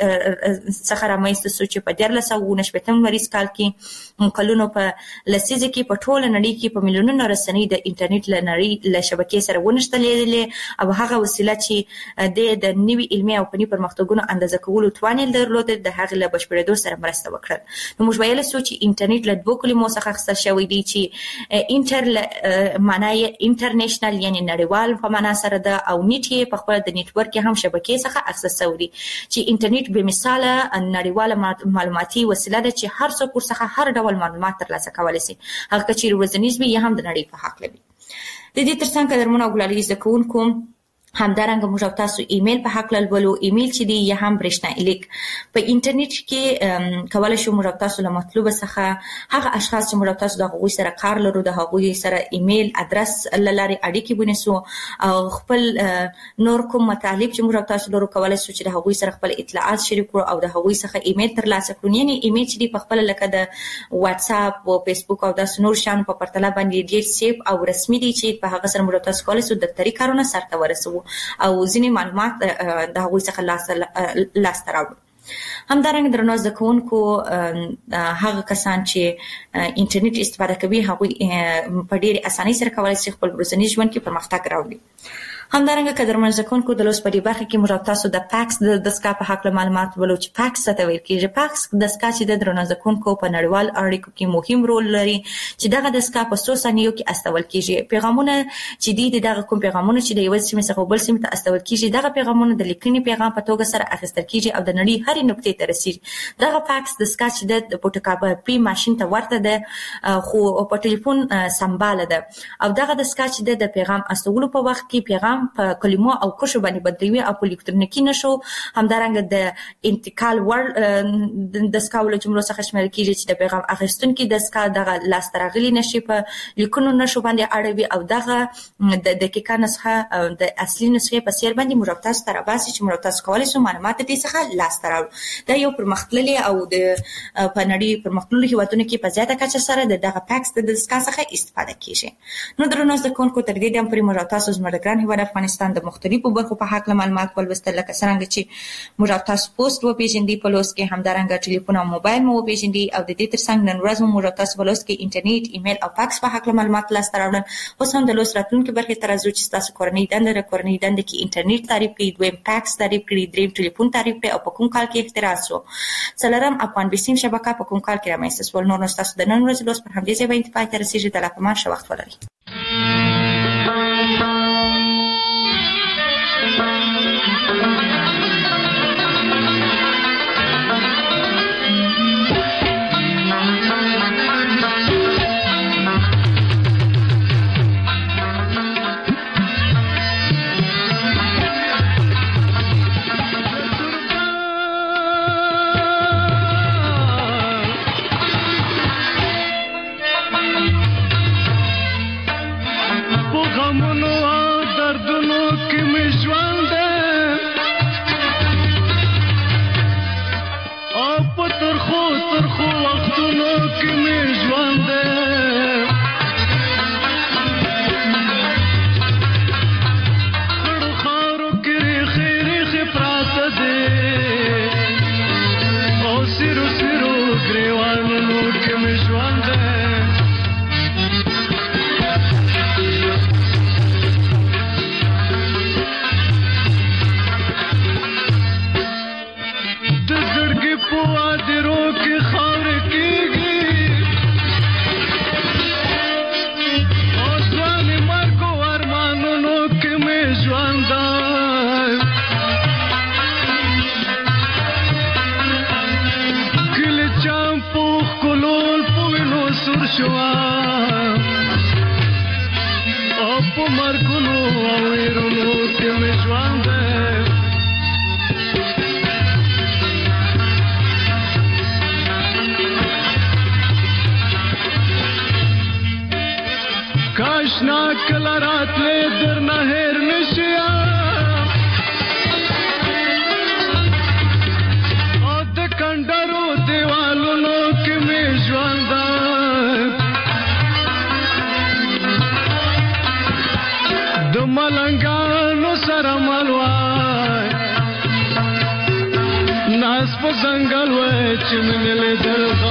څخه رامنځته شو چې په دیارلس سوه اوه شپېته مریض کال کې کلونو په لسیزه کې په ټوله نړۍ کې په میلیونونو رسنۍ د انټرنیټ له نړۍ له شبکې سره ونښتلېدلې او هغه وسیله چې د د نوي علمي او فني پرمختګونو اندازه کولو توان یې درلود د هغې له بشپړېدو سره مرسته وکړل. نو موږ ویلی شو چې انټرنیټ له دوو کلمو څخه اخیستل شوی دی چې انټر معنا یې انټرنیشنل یعنې نړیوال په معنا سره ده او نیټ یې په خپله د نیټورک هم شبکې څخه اخیستل شوی دی چې انټرنیټ بې مثاله نړیواله معلوماتي وسیله ده چې هر څوک ورڅخه هر ډول معلومات ترلاسه کولی شي هغه کچېرې ورځنیز وي یا هم د نړۍ په هکله وي. د دې تر څنګ قدرمنو او ګلالي زده کوونکو همدارنګه موږ تاسو ایمیل په حق لولو. ایمیل چې دی یا هم برېښنا الیک په انټرنیټ کې کولای شو موږ تاسو له مطلوب څخه هغه اشخاص چې موږ تاسو د هغوی سره کار لرو د هغوی سره ایمیل ادرس لاري اړیکې ونیسو او خپل نور کوم مطالب چې موږ تاسو لرو کولای شو چې د هغوی سره خپل اطلاعات شریک کړو او د هغوی څخه ایمیل ترلاسه کړو. یعنی ایمیل چې دی په خپل لکه د واتس اپ او فیسبوک او د نور شانو په پرتله باندې ډیر سیف او رسمي دی چې په هغه سره موږ تاسو کولای شو دفتري کارونه سرته ورسوو او ځینې معلومات د هغوی څخه لاسته راوړو. همدارنګه درنو زده کوونکو هغه کسان چې انټرنیټ استفاده کوي هغوی په ډېرې اسانۍ سره کولی شي خپل ورځني ژوند کې پرمختګ راوړي. همدارنګه قدرمن زده کوونکو د لوست په دې برخه کې موږ تاسو د فاکس د دستګاه په هکله معلومات ولرو چې فاکس څه ته ویل کېږي. فاکس دستګاه چې د درنو زده کوونکو په نړیوال اړیکو کې مهم رول لري چې دغه دستګاه په څو ثانیو کې استول کېږي. پیغامونه چې دي دغه کوم پیغامونه چې د یوې سیمې څخه بل سیمې ته استول کېږي دغه پیغامونه د لیکنې پیغام په توګه سره اخیستل کېږي او د نړۍ هرې نقطې ته رسېږي. دغه فاکس دستګاه چې د فوټوکاپي ماشین ته ورته ده خو په ټلیفون سمباله ده او دغه دستګاه چې د پیغام استولو په وخت کې پیغام په کلمو او کوشو باندې بدلوي او په الکترونیکي نشو همدارنګه د انتقال ور دستګاه له جملو څخه شمیرل کېږي چې د پیغام اخیستونکي دستګاه دغه لاسته راغلي نشي په لیکونو نشو باندې اړوي او دغه د دقیقه نسخه د اصلي نسخې په څېر باندې موږ تاسو ته راباسي چې موږ تاسو کولی شو معلومات دې څخه لاسته راوړو. دا یو پرمختللی او د په نړۍ پرمختللو هېوادونو کې په زیاته کچه سره د دغه فاکس د دستګاه څخه استفاده کېږي. نو درنو زده کوونکو تر دې دمه پورې موږ تاسو زموږ د ګران هېواد افغانستان د مختلفو برخو په حق معلومات ولوستل لکه څنګه چې موږ تاسو پوسټ وپېژندي په لوست کې همدارنګه ټلیفون او موبایل مو وپېژندي او د دې ترڅنګ نن ورځ موږ تاسو په لوست کې انټرنیټ ایمیل او فاکس په حق معلومات لاسته راوړل. اوس هم د لوست راتلونکي برخې ته راځو چې تاسو کورنۍ دنده د کورنۍ دنده کې انټرنیټ تعریف کړئ، دویم فاکس تعریف کړئ، دریم ټلیفون تعریف کړئ او په کوم کال کې اختراع شو، څلورم افغان بیسیم شبکه په کوم کال کې رامنځته شول. نور نو تاسو د نن ورځې لوست پر همدې ځای باندې پای ته رسیږي. د لا پمان ښه وخت ولرئ. غمونو او دردونو کې مې ژوند او په ترخو ترخو وختونو کې مې ژوند خړو خاورو کې ریخې ریخې پراته دي او سیرو سیرو ګریوانونو کې مې ژوند پوادرو کی خاور کیږي او ځوان مرګو ارمانونو کې مې ژوند کله چم پوخ کولول پوینو سر شوا او په مرګونو او ورونو کې مې ژوند کاشنا کل رات لے در نهر نشیا او د کندرو دیوالونو کې مې ژوند د ملنګانو سره ملوای ناس په ځنګل وای چې مې لیدل